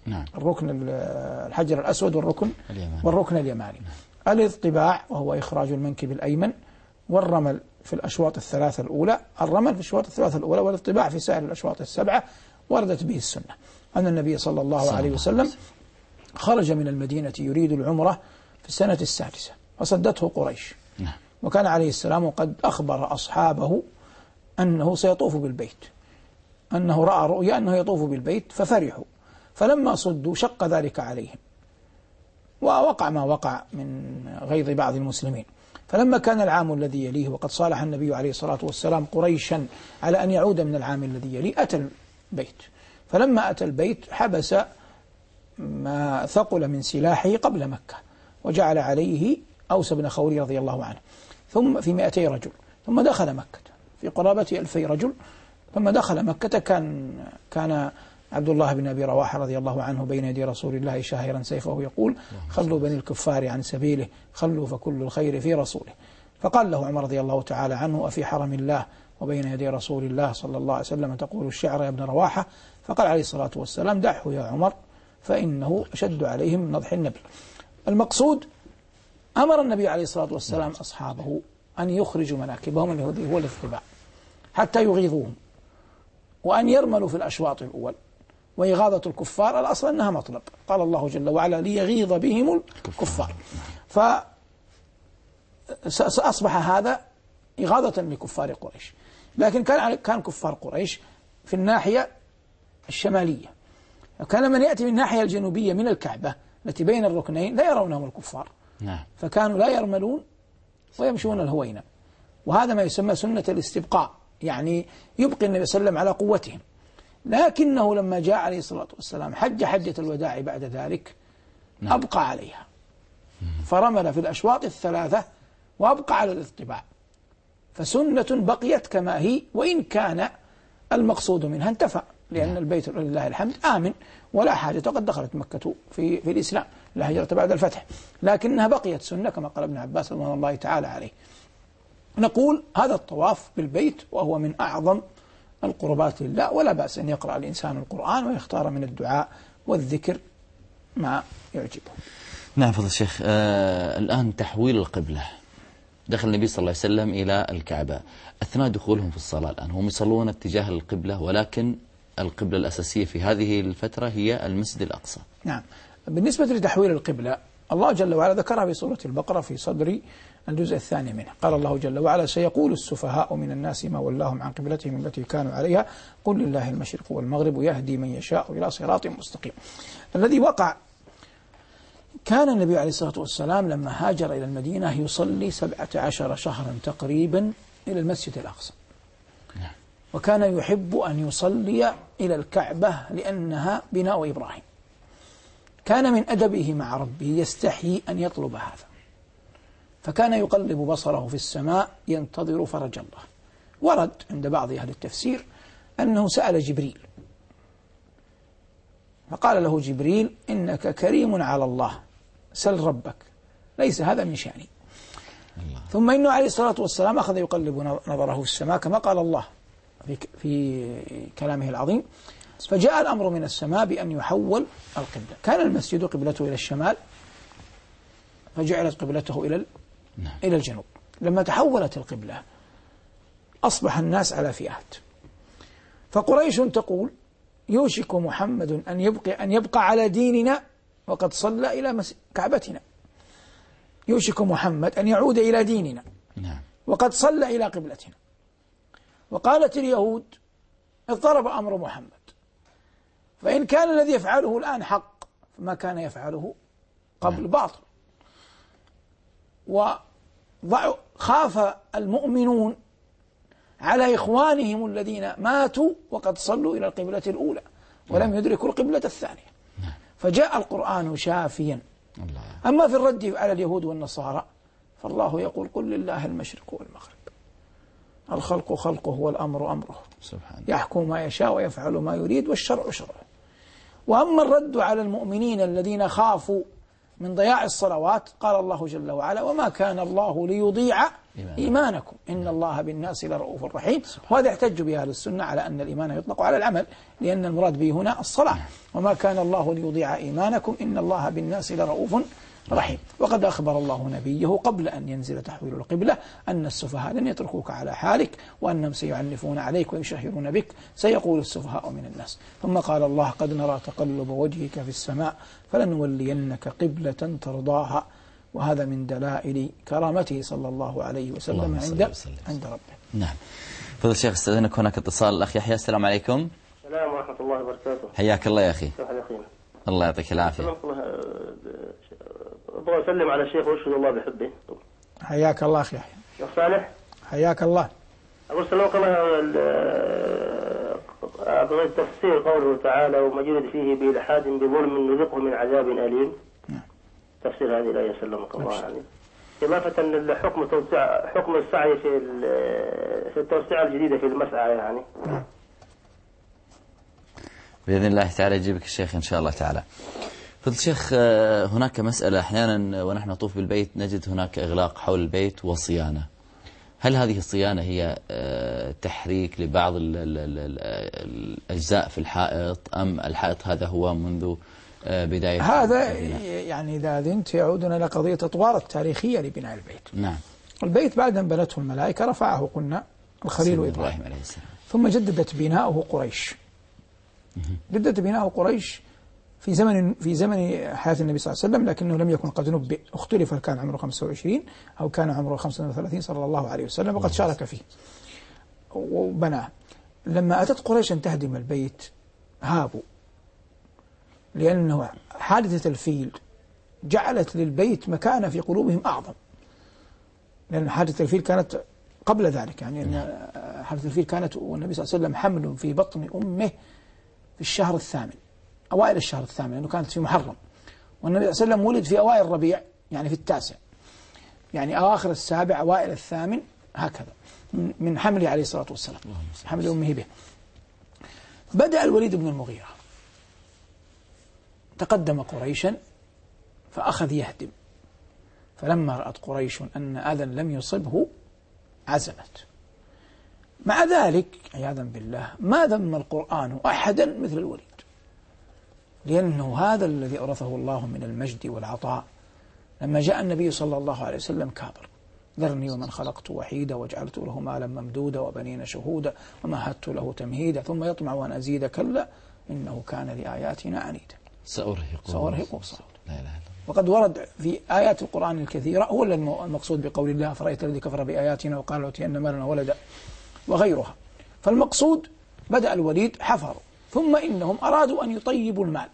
نعم. الركن الحجر الأسود والركن اليماني. والركن اليماني. نعم. الاطباع وهو إخراج المنكب الأيمن، والرمل في الأشواط الثلاثة الأولى، الرمل في الأشواط الثلاثة الأولى، والاطباع في سائر الأشواط السبعة. وردت به السنة أن النبي صلى الله عليه وسلم خرج من المدينة يريد العمرة في السنة السادسة، فصدته قريش. نعم. وكان عليه السلام قد أخبر أصحابه أنه سيطوف بالبيت، أنه رأى رؤيا أنه يطوف بالبيت، ففرحوا. فلما صدوا شق ذلك عليهم، ووقع ما وقع من غيظ بعض المسلمين. فلما كان العام الذي يليه وقد صالح النبي عليه الصلاة والسلام قريشا على أن يعود من العام الذي يليه، أتى البيت. فلما أتى البيت حبس ما ثقل من سلاحه قبل مكة، وجعل عليه أوس بن خولي رضي الله عنه، ثم في مئتي رجل، ثم دخل مكة في قرابة ألفي رجل. ثم دخل مكة، كان كان عبد الله بن أبي رواحة رضي الله عنه بين يدي رسول الله شاهرا سيفه يقول: خلوا بني الكفار عن سبيله، خلوا فكل الخير في رسوله. فقال له عمر رضي الله تعالى عنه: أفي حرم الله وبين يدي رسول الله صلى الله عليه وسلم تقول الشعر يا ابن رواحة؟ فقال عليه الصلاة والسلام: دعه يا عمر فإنه أشد عليهم من نضح النبل. المقصود أمر النبي عليه الصلاة والسلام أصحابه أن يخرجوا مناكبهم، الذي هو الاطباع، حتى يغيظوهم، وأن يرملوا في الأشواط الأول. وإغاظة الكفار الأصل أنها مطلب، قال الله جل وعلا: ليغيظ بهم الكفار. فأصبح هذا إغاظة لكفار قريش. لكن كان كان كفار قريش في الناحية الشمالية، وكان من يأتي من الناحية الجنوبية من الكعبة التي بين الركنين لا يرونهم الكفار. نعم. فكانوا لا يرملون ويمشون الهوينة، وهذا ما يسمى سنة الاستبقاء، يعني يبقي النبي صلى الله عليه وسلم على قوتهم. لكنه لما جاء عليه الصلاة والسلام حج حجة الوداع بعد ذلك، نعم، أبقى عليها، فرمل في الأشواط الثلاثة وأبقى على الاطباع. فسنة بقيت كما هي، وإن كان المقصود منها انتفى، لأن نعم. البيت لله الحمد آمن ولا حاجة، وقد دخلت مكة في, في الإسلام، لا هجرة بعد الفتح، لكنها بقيت سنة كما قال ابن عباس رضي الله تعالى عليه. نقول هذا الطواف بالبيت وهو من أعظم القربات لله، ولا بأس أن يقرأ الإنسان القرآن ويختار من الدعاء والذكر ما يعجبه. نعم فضل الشيخ. آه الآن تحويل القبلة، دخل النبي صلى الله عليه وسلم إلى الكعبة، أثناء دخولهم في الصلاة الآن هم يصلون اتجاه القبلة، ولكن القبلة الأساسية في هذه الفترة هي المسجد الأقصى. نعم. بالنسبة لتحويل القبلة، الله جل وعلا ذكرها في سورة البقرة في صدر الجزء الثاني منه. قال الله جل وعلا: سيقول السفهاء من الناس ما ولاهم عن قبلتهم التي كانوا عليها قل لله المشرق والمغرب يهدي من يشاء إلى صراط مستقيم. الذي وقع، كان النبي عليه الصلاة والسلام لما هاجر إلى المدينة يصلي سبعة عشر شهرا تقريبا إلى المسجد الأقصى، وكان يحب أن يصلي إلى الكعبة لأنها بناء إبراهيم. كان من أدبه مع ربه يستحيي أن يطلب هذا، فكان يقلب بصره في السماء ينتظر فرج الله. ورد عند بعض أهل التفسير أنه سأل جبريل، فقال له جبريل: إنك كريم على الله، سل ربك، ليس هذا من شأني. ثم إنه عليه الصلاة والسلام أخذ يقلب نظره في السماء كما قال الله في, في كلامه العظيم: فجاء الأمر من السماء بأن يحول القبلة. كان المسجد قبلته إلى الشمال، فجعلت قبلته إلى إلى الجنوب. لما تحولت القبلة أصبح الناس على فئات، فقريش تقول: يوشك محمد أن يبقى أن يبقى على ديننا وقد صلى إلى كعبتنا. يوشك محمد أن يعود إلى ديننا وقد صلى إلى قبلتنا. وقالت اليهود: اضطرب أمر محمد، فإن كان الذي يفعله الآن حق فما كان يفعله قبل باطل. وخاف المؤمنون على إخوانهم الذين ماتوا وقد صلوا إلى القبلة الأولى ولم يدركوا القبلة الثانية، فجاء القرآن شافيا. أما في الرد على اليهود والنصارى فالله يقول: قل لله المشرق والمغرب، الخلق خلقه والأمر أمره، يحكم ما يشاء ويفعل ما يريد والشرع شرعه. وأما الرد على المؤمنين الذين خافوا من ضياع الصلوات قال الله جل وعلا وما كان الله ليضيع إيمانكم إن الله بالناس لرؤوف رحيم. وهذا يحتج به أهل السنة على أن الإيمان يطلق على العمل، لأن المراد به هنا الصلاة. وما كان الله ليضيع إيمانكم إن الله بالناس لرؤوف رحيم. وقد أخبر الله نبيه قبل أن ينزل تحويل القبلة أن السفهاء لن يتركوك على حالك وأنهم سيعنفون عليك ويشهرون بك سيقول السفهاء من الناس. ثم قال الله قد نرى تقلب وجهك في السماء فلنولينك قبلة ترضاها. وهذا من دلائل كرامته صلى الله عليه وسلم عند عند ربه. نعم. فضل الشيخ استاذنك هناك اتصال الأخ يحيى. السلام عليكم. السلام ورحمة الله وبركاته. حياك الله يا أخي. الله يعطيك العافية. أبغى أسلم على الشيخ وأشهد الله بحبه. حياك الله أخي يحيى. يا صالح. حياك الله. أقول سلامك الله. أبغى تفسير قوله تعالى وما يرد فيه بإلحاد بظلم نذقه من عذاب أليم. نعم. تفسير هذه الآية سلمك الله يعني. إضافة لحكم توسع حكم السعي في في التوسعة الجديدة في المسعى يعني. نعم. بإذن الله تعالى يجيبك الشيخ إن شاء الله تعالى. فضل الشيخ هناك مسألة أحيانا ونحن نطوف بالبيت نجد هناك إغلاق حول البيت وصيانة. هل هذه الصيانة هي تحريك لبعض الأجزاء في الحائط أم الحائط هذا هو منذ بداية هذا يعني إذا أذنت يعودنا إلى قضية أطوار التاريخية لبناء البيت. نعم. البيت بعد أن بنته الملائكة رفعه قلنا الخليل إبراهيم عليه السلام، ثم جددت بناؤه قريش. جددت بناؤه قريش في زمن في زمن حياة النبي صلى الله عليه وسلم، لكنه لم يكن قد نبئ، اختلف هل كان عمره خمسة وعشرين أو كان عمره خمسة وثلاثين صلى الله عليه وسلم، وقد شارك فيه وبناه. لما أتت قريش أن تهدم البيت هابوا، لأنه حادثة الفيل جعلت للبيت مكانة في قلوبهم أعظم، لأن حادثة الفيل كانت قبل ذلك، يعني أن حادثة الفيل كانت والنبي صلى الله عليه وسلم حمل في بطن أمه في الشهر الثامن، أوائل الشهر الثامن، لأنه كانت في محرم، والنبي صلى الله عليه وسلم ولد في أوائل الربيع يعني في التاسع، يعني أواخر السابع أوائل الثامن، هكذا من حمله عليه الصلاة والسلام، حمل أمه به. بدأ الوليد بن المغيرة تقدم قريشا فأخذ يهدم، فلما رأت قريش أن أذى لم يصبه عزمت. مع ذلك عياذا بالله ما ذم القرآن أحدا مثل الوليد، لأنه هذا الذي أورثه الله من المجد والعطاء. لما جاء النبي صلى الله عليه وسلم كابر، ذرني ومن خلقت وحيدا وجعلت له مالا ممدودا وبنين شهودا ومهدت له تمهيدا ثم يطمع أن أزيد كلا إنه كان لآياتنا عنيدا سأرهقه سأرهقه صعودا. لا إله إلا الله. وقد ورد في آيات القرآن الكثيرة هو المقصود بقول الله فرأيت الذي كفر بآياتنا وقال لأوتين مالا وولدا وغيرها. فالمقصود بدأ الوليد حفروا، ثم إنهم أرادوا أن يطيبوا المال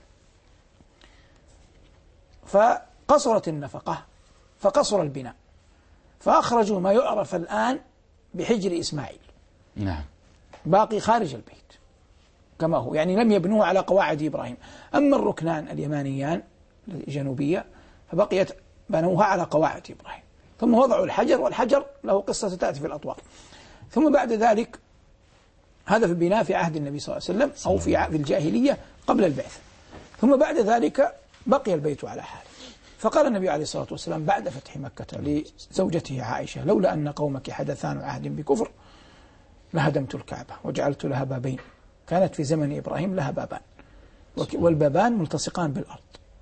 فقصرت النفقة فقصر البناء، فأخرجوا ما يعرف الآن بحجر إسماعيل. نعم. باقي خارج البيت كما هو، يعني لم يبنوه على قواعد إبراهيم. أما الركنان اليمانيان الجنوبية فبقيت بنوها على قواعد إبراهيم، ثم وضعوا الحجر، والحجر له قصة تأتي في الأطوار. ثم بعد ذلك هذا في البناء في عهد النبي صلى الله عليه وسلم أو في الجاهلية قبل البعثة. ثم بعد ذلك بقي البيت على حاله، فقال النبي عليه الصلاة والسلام بعد فتح مكة لزوجته عائشة لولا أن قومك حدثان عهد بكفر لهدمت الكعبة وجعلت لها بابين. كانت في زمن إبراهيم لها بابان والبابان ملتصقان بالأرض،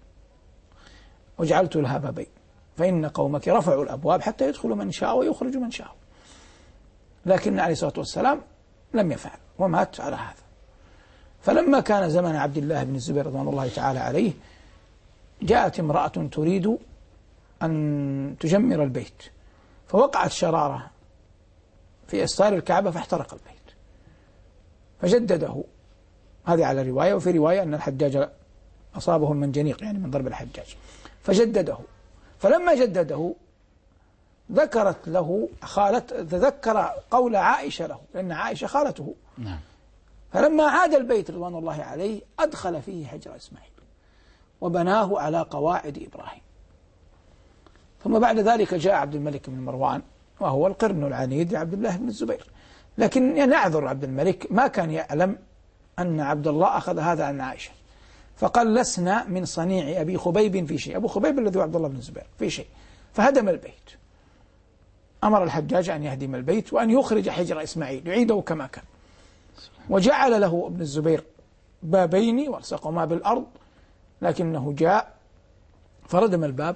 وجعلت لها بابين فإن قومك رفعوا الأبواب حتى يدخل من شاء ويخرج من شاء، لكن عليه الصلاة والسلام لم يفعل ومات على هذا. فلما كان زمن عبد الله بن الزبير رضوان الله تعالى عليه جاءت امرأة تريد أن تجمر البيت، فوقعت شرارة في أستار الكعبة فاحترق البيت فجدده. هذه على رواية، وفي رواية أن الحجاج أصابه المنجنيق يعني من ضرب الحجاج فجدده. فلما جدده ذكرت له خالة تذكر قول عائشة له، لأن عائشة خالته. نعم. فلما عاد البيت رضوان الله عليه أدخل فيه حجر إسماعيل وبناه على قواعد إبراهيم. ثم بعد ذلك جاء عبد الملك بن مروان وهو القرن العنيد لعبد الله بن الزبير، لكن نعذر عبد الملك ما كان يعلم أن عبد الله أخذ هذا عن عائشة، فقال لسنا من صنيع أبي خبيب في شيء، أبو خبيب الذي هو عبد الله بن الزبير في شيء، فهدم البيت. أمر الحجاج أن يهدم البيت وأن يخرج حجر إسماعيل يعيده كما كان، وجعل له ابن الزبير بابين والصقهما بالأرض، لكنه جاء فردم الباب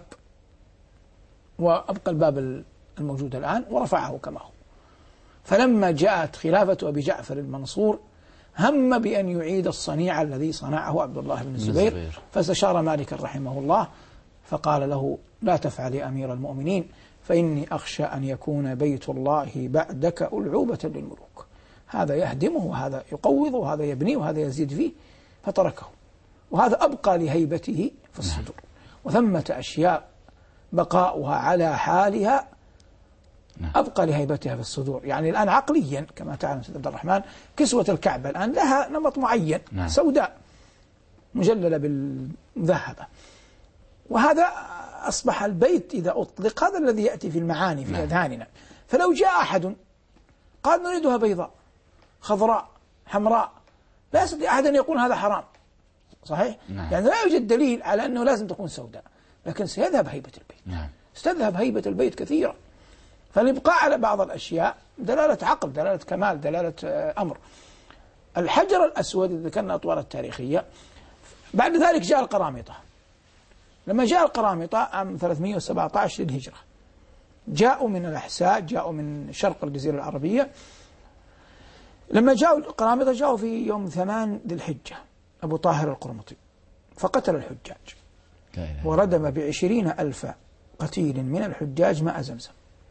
وأبقى الباب الموجود الآن ورفعه كما هو. فلما جاءت خلافة أبي جعفر المنصور هم بأن يعيد الصنيع الذي صنعه عبد الله بن الزبير، فاستشار مالك رحمه الله فقال له لا تفعل يا أمير المؤمنين، فإني أخشى أن يكون بيت الله بعدك ألعوبة للملوك، هذا يهدمه وهذا يقوضه وهذا يبنيه وهذا يزيد فيه، فتركه. وهذا أبقى لهيبته في الصدور. وثمة أشياء بقاؤها على حالها أبقى لهيبتها في الصدور. يعني الآن عقليا كما تعلم سيد عبد الرحمن، كسوة الكعبة الآن لها نمط معين، نعم. سوداء مجللة بالمذهبة، وهذا أصبح البيت إذا أطلق هذا الذي يأتي في المعاني في أذهاننا. فلو جاء أحد قال نريدها بيضاء خضراء حمراء، لا يستطيع أحد أن يقول هذا حرام، صحيح؟ نعم. يعني لا يوجد دليل على أنه لازم تكون سوداء، لكن سيذهب هيبة البيت، نعم. ستذهب هيبة البيت كثيرا. فالإبقاء على بعض الأشياء دلالة عقل، دلالة كمال، دلالة أمر. الحجر الأسود إذا ذكرنا الأطوار التاريخية، بعد ذلك جاء القرامطة. لما جاء القرامطة عام ثلاثمئة وسبعة عشر للهجرة، جاءوا من الأحساء، جاءوا من شرق الجزيرة العربية. لما جاءوا القرامطة جاءوا في يوم ثمان ذي الحجة، أبو طاهر القرمطي، فقتل الحجاج وردم بعشرين ألف قتيل من الحجاج ماء زمزم،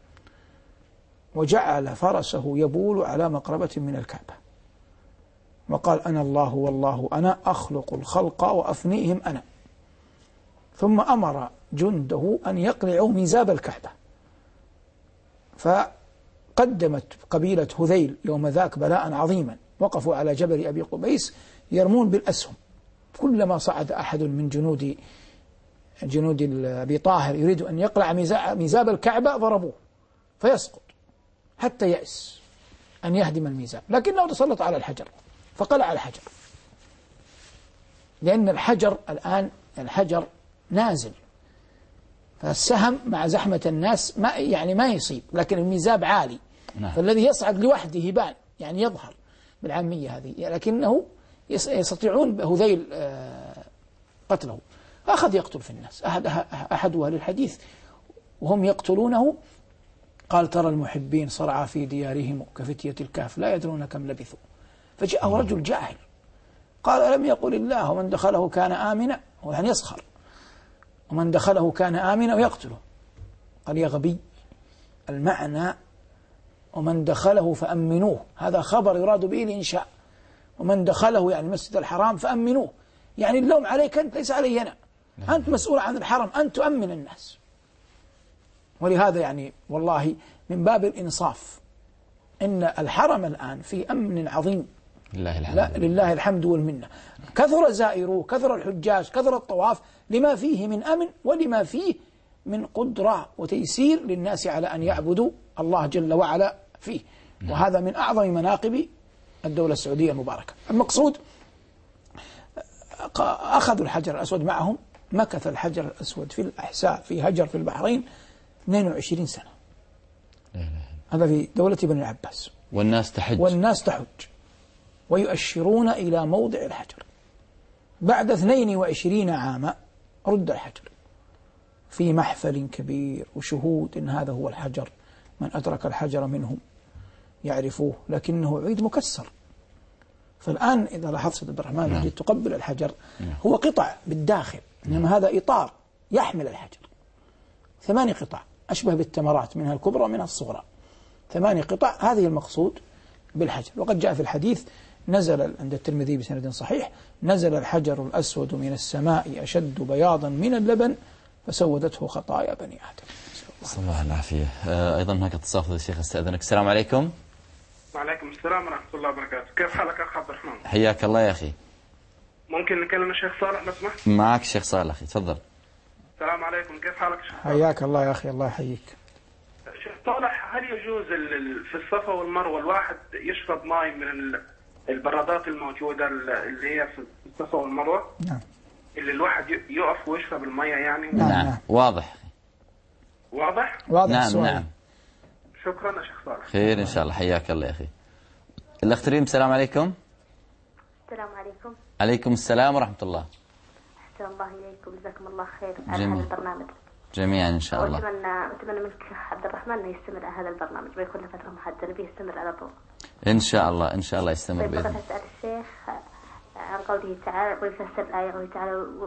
وجعل فرسه يبول على مقربة من الكعبة، وقال أنا الله والله أنا أخلق الخلق وأفنيهم أنا. ثم أمر جنده أن يقلعوا ميزاب الكعبة، فقدمت قبيلة هذيل يوم ذاك بلاء عظيما، وقفوا على جبل أبي قبيس يرمون بالأسهم، كلما صعد أحد من جنود جنود أبي طاهر يريد أن يقلع ميزاب الكعبة ضربوه فيسقط حتى يأس أن يهدم الميزاب، لكنه تسلط على الحجر فقلع الحجر، لأن الحجر الآن الحجر نازل، فالسهم مع زحمة الناس ما يعني ما يصيب، لكن الميزاب عالي، نعم. فالذي يصعد لوحده يبان يعني يظهر بالعامية هذه، لكنه يستطيعون هذيل قتله. فأخذ يقتل في الناس. أحد أحد أهل الحديث وهم يقتلونه قال ترى المحبين صرعى في ديارهم كفتية الكهف لا يدرون كم لبثوا. فجاءه رجل جاهل قال ألم يقل الله ومن دخله كان آمنا، هو يعني يسخر، ومن دخله كان آمنا ويقتله. قال يا غبي، المعنى ومن دخله فأمنوه، هذا خبر يراد به الإنشاء، ومن دخله يعني المسجد الحرام فأمنوه، يعني اللوم عليك أنت ليس علي أنا، أنت مسؤول عن الحرم، أنت تؤمن الناس. ولهذا يعني والله من باب الإنصاف إن الحرم الآن في أمن عظيم، لله الحمد, لا لله الحمد والمنة. كثر زائروه، كثر الحجاج، كثر الطواف، لما فيه من أمن ولما فيه من قدرة وتيسير للناس على أن يعبدوا الله جل وعلا فيه. وهذا من أعظم مناقب الدولة السعودية المباركة. المقصود أخذوا الحجر الأسود معهم، مكث الحجر الأسود في الأحساء في هجر في البحرين اثنين وعشرين سنة، هذا في دولة بني العباس، والناس تحج والناس تحج ويؤشرون إلى موضع الحجر. بعد اثنين وعشرين عاما رد الحجر في محفل كبير وشهود إن هذا هو الحجر، من أدرك الحجر منهم يعرفوه، لكنه عيد مكسر. فالآن إذا لاحظت سيد عبد الرحمن نعم. تقبل الحجر نعم. هو قطع بالداخل، إنما نعم. هذا إطار يحمل الحجر، ثماني قطع أشبه بالتمرات، منها الكبرى ومنها الصغرى، ثماني قطع، هذه المقصود بالحجر. وقد جاء في الحديث نزل عند الترمذي بسند صحيح نزل الحجر الأسود من السماء أشد بياضا من اللبن فسودته خطايا بني آدم. صلى الله العافية. أيضا هناك اتصال فضيلة الشيخ، استأذنك. السلام عليكم. وعليكم السلام ورحمة الله وبركاته. كيف حالك أخ عبد الرحمن؟ حياك الله يا أخي. ممكن نكلم الشيخ صالح لو سمحت؟ معك الشيخ صالح أخي، تفضل. السلام عليكم، كيف حالك شيخ؟ حياك الله يا أخي، الله يحييك. شيخ صالح، هل يجوز في الصفا والمروة الواحد يشرب ماء من البرادات الموجودة اللي هي في الصفا والمروة؟ نعم. اللي الواحد يقف ويشرب المية يعني. نعم, نعم. نعم. واضح واضح؟ واضح نعم السؤال. نعم. شكرا يا شيخ صالح. خير إن شاء الله. حياك الله يا أخي. الأخ تريم السلام عليكم. السلام عليكم. عليكم السلام ورحمة الله. أحسن الله إليكم، جزاكم الله خير على جميل. هذا البرنامج. جميعا إن شاء الله. وأتمنى أتمنى منك عبد الرحمن أنه يستمر على هذا البرنامج ويكون له فترة محددة به يستمر على طول. إن شاء الله إن شاء الله يستمر طيب بإذن الله. أسأل الشيخ عن قوله تعالى ويفسر الآية قوله تعالى و...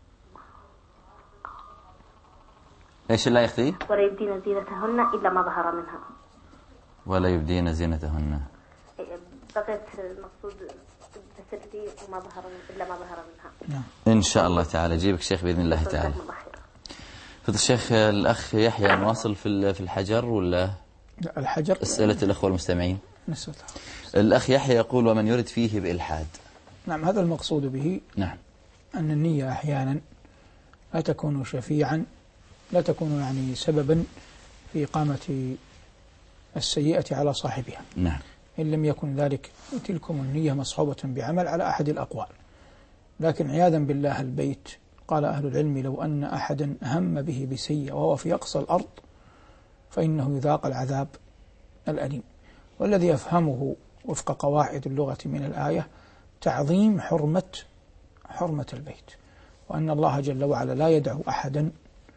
إيش الله يختي؟ ولا يبدين زينتهن إلا ما ظهر منها. ولا يبدين زينتهن. بقيت المقصود فسر لي وما ظهر إلا ما ظهر منها. إن شاء الله تعالى جيبك شيخ بإذن الله تعالى. فضل الشيخ الأخ يحيى نواصل في في الحجر ولا الحجر؟ أسئلة الأخوة المستمعين. نسأل. الأخ يحيى يقول ومن يرد فيه بإلحاد. نعم هذا المقصود به. نعم. أن النية أحيانا لا تكون شفيعا، لا تكون يعني سببا في إقامة السيئة على صاحبها. نعم. إن لم يكن ذلك تلكم النية مصحوبة بعمل على أحد الأقوال. لكن عياذا بالله البيت قال أهل العلم لو أن أحدا هم به بسيء وهو في أقصى الأرض فإنه يذاق العذاب الأليم. والذي يفهمه وفق قواعد اللغة من الآية تعظيم حرمة حرمة البيت، وأن الله جل وعلا لا يدعو أحدا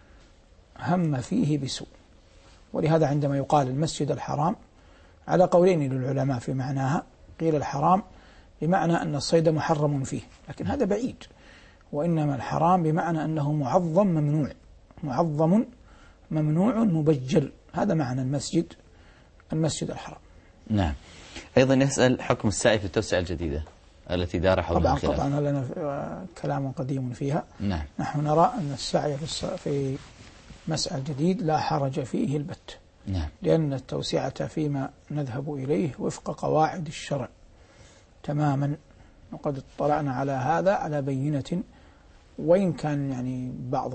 هم فيه بسوء. ولهذا عندما يقال المسجد الحرام على قولين للعلماء في معناها، قيل الحرام بمعنى أن الصيد محرم فيه، لكن هذا بعيد، وإنما الحرام بمعنى أنه معظم ممنوع، معظم ممنوع مبجل، هذا معنى المسجد المسجد الحرام. نعم. أيضا يسأل حكم السعي في التوسعة الجديدة التي دار حولها طبعا الخلاف. طبعا لنا كلام قديم فيها. نعم. نحن نرى أن السعي في مسعى جديد لا حرج فيه البت. نعم. لأن التوسعة فيما نذهب إليه وفق قواعد الشرع تماما، وقد اطلعنا على هذا على بينة، وإن كان يعني بعض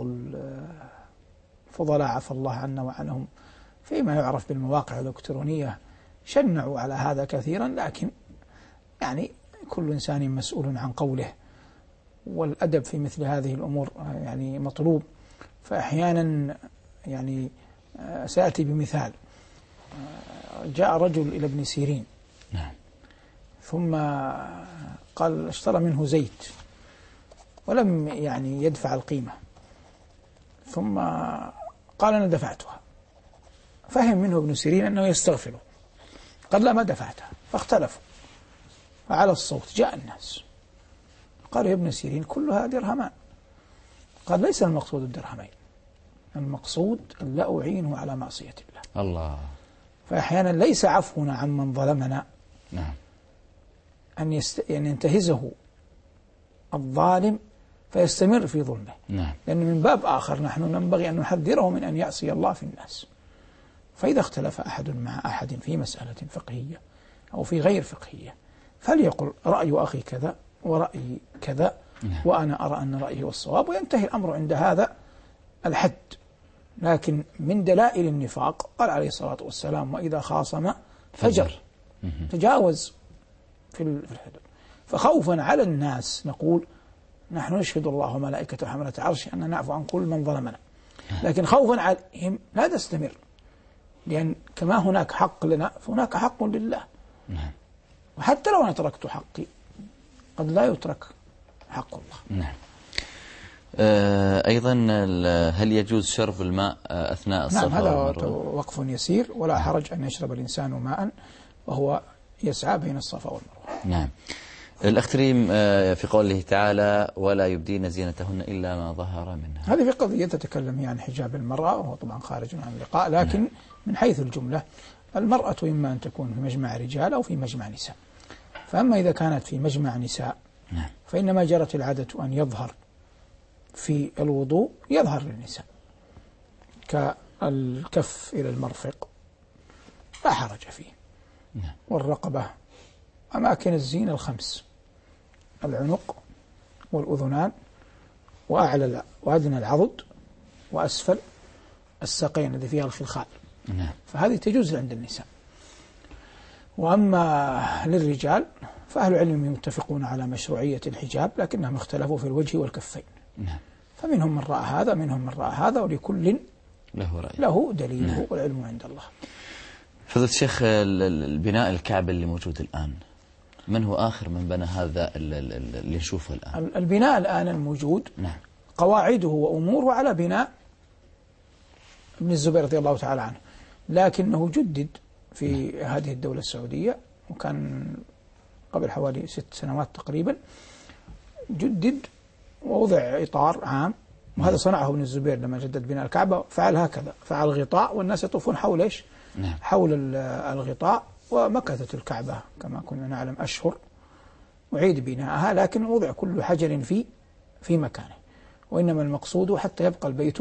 الفضلاء عفى الله عنا وعنهم فيما يعرف بالمواقع الإلكترونية شنعوا على هذا كثيرا، لكن يعني كل إنسان مسؤول عن قوله، والأدب في مثل هذه الأمور يعني مطلوب. فأحيانا يعني سأتي بمثال، جاء رجل إلى ابن سيرين. نعم. ثم قال اشترى منه زيت ولم يعني يدفع القيمة، ثم قال أنا دفعتها، فهم منه ابن سيرين أنه يستغفره، قال لا ما دفعتها، فاختلفوا، فعلى الصوت جاء الناس قال يا ابن سيرين كلها درهمان، قال ليس المقصود الدرهمين، المقصود أن لا أعينه على معصية الله. الله. فأحيانا ليس عفونا عمن ظلمنا نعم. أن يست... يعني ينتهزه الظالم فيستمر في ظلمه. نعم. لأن من باب آخر نحن ينبغي أن نحذره من أن يعصي الله في الناس. فإذا اختلف أحد مع أحد في مسألة فقهية أو في غير فقهية فليقل رأي أخي كذا ورأيي كذا. نعم. وأنا أرى أن رأيي والصواب، وينتهي الأمر عند هذا الحد. لكن من دلائل النفاق قال عليه الصلاة والسلام وإذا خاصم فجر، تجاوز في الحدود. فخوفا على الناس نقول نحن نشهد الله وملائكته وحملة عرش أن نعفو عن كل من ظلمنا، لكن خوفا عليهم لا تستمر، لأن كما هناك حق لنا فهناك حق لله. وحتى لو أنا تركت حقي قد لا يترك حق الله. نعم. أيضا هل يجوز شرب الماء أثناء الصفا؟ نعم، هذا وقف يسير، ولا حرج أن يشرب الإنسان ماء وهو يسعى بين الصفا والمروة. نعم. الأخ تريم في قوله تعالى ولا يبدين زينتهن إلا ما ظهر منها، هذه في قضية تتكلم هي عن حجاب المرأة، وهو طبعا خارج عن اللقاء، لكن نعم. من حيث الجملة المرأة إما أن تكون في مجمع رجال أو في مجمع نساء. فأما إذا كانت في مجمع نساء نعم. فإنما جرت العادة أن يظهر في الوضوء يظهر للنساء كالكف إلى المرفق لا حرج فيه. نعم. والرقبة، أماكن الزينة الخمس: العنق والأذنان وأعلى وأدنى العضد وأسفل الساقين الذي فيها الخلخال. نعم. فهذه تجوز عند النساء. وأما للرجال فأهل العلم يتفقون على مشروعية الحجاب، لكنهم اختلفوا في الوجه والكفين. نعم. فمنهم من رأى هذا منهم من رأى هذا، ولكل له رأي له دليله. نعم. والعلم عند الله. فضيلة الشيخ، البناء الكعبة اللي موجود الآن، من هو آخر من بنى هذا اللي نشوفه الآن؟ البناء الآن الموجود نعم. قواعده وأموره على بناء ابن الزبير رضي الله تعالى عنه، لكنه جدد في نعم. هذه الدولة السعودية، وكان قبل حوالي ست سنوات تقريبا جدد ووضع إطار عام، وهذا صنعه ابن الزبير لما جدد بناء الكعبة. فعل هكذا، فعل غطاء والناس يطوفون حول إيش؟ نعم. حول الغطاء. ومكثت الكعبة كما كنا نعلم أشهر وعيد بناءها، لكن وضع كل حجر في في مكانه، وإنما المقصود حتى يبقى البيت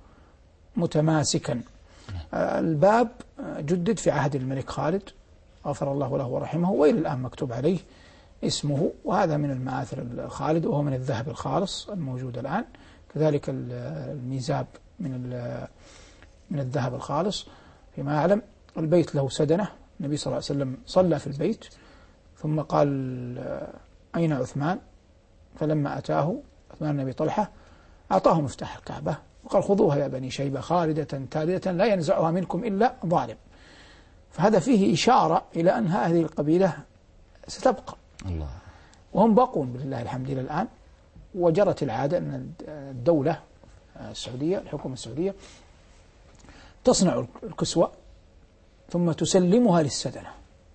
متماسكا. الباب جدد في عهد الملك خالد غفر الله له ورحمه، وإلى الآن مكتوب عليه اسمه، وهذا من المآثر خالد، وهو من الذهب الخالص الموجود الآن. كذلك الميزاب من من الذهب الخالص فيما أعلم. البيت له سدنة، النبي صلى الله عليه وسلم صلى في البيت ثم قال أين عثمان؟ فلما أتاه عثمان بن طلحة أعطاه مفتاح الكعبة وقال خذوها يا بني شيبة خالدة تالدة لا ينزعها منكم إلا ظالم. فهذا فيه إشارة إلى أن هذه القبيلة ستبقى الله، وهم باقون بالله الحمد لله الآن. وجرت العادة أن الدولة السعودية الحكومة السعودية تصنع الكسوة ثم تسلمها للسدنة.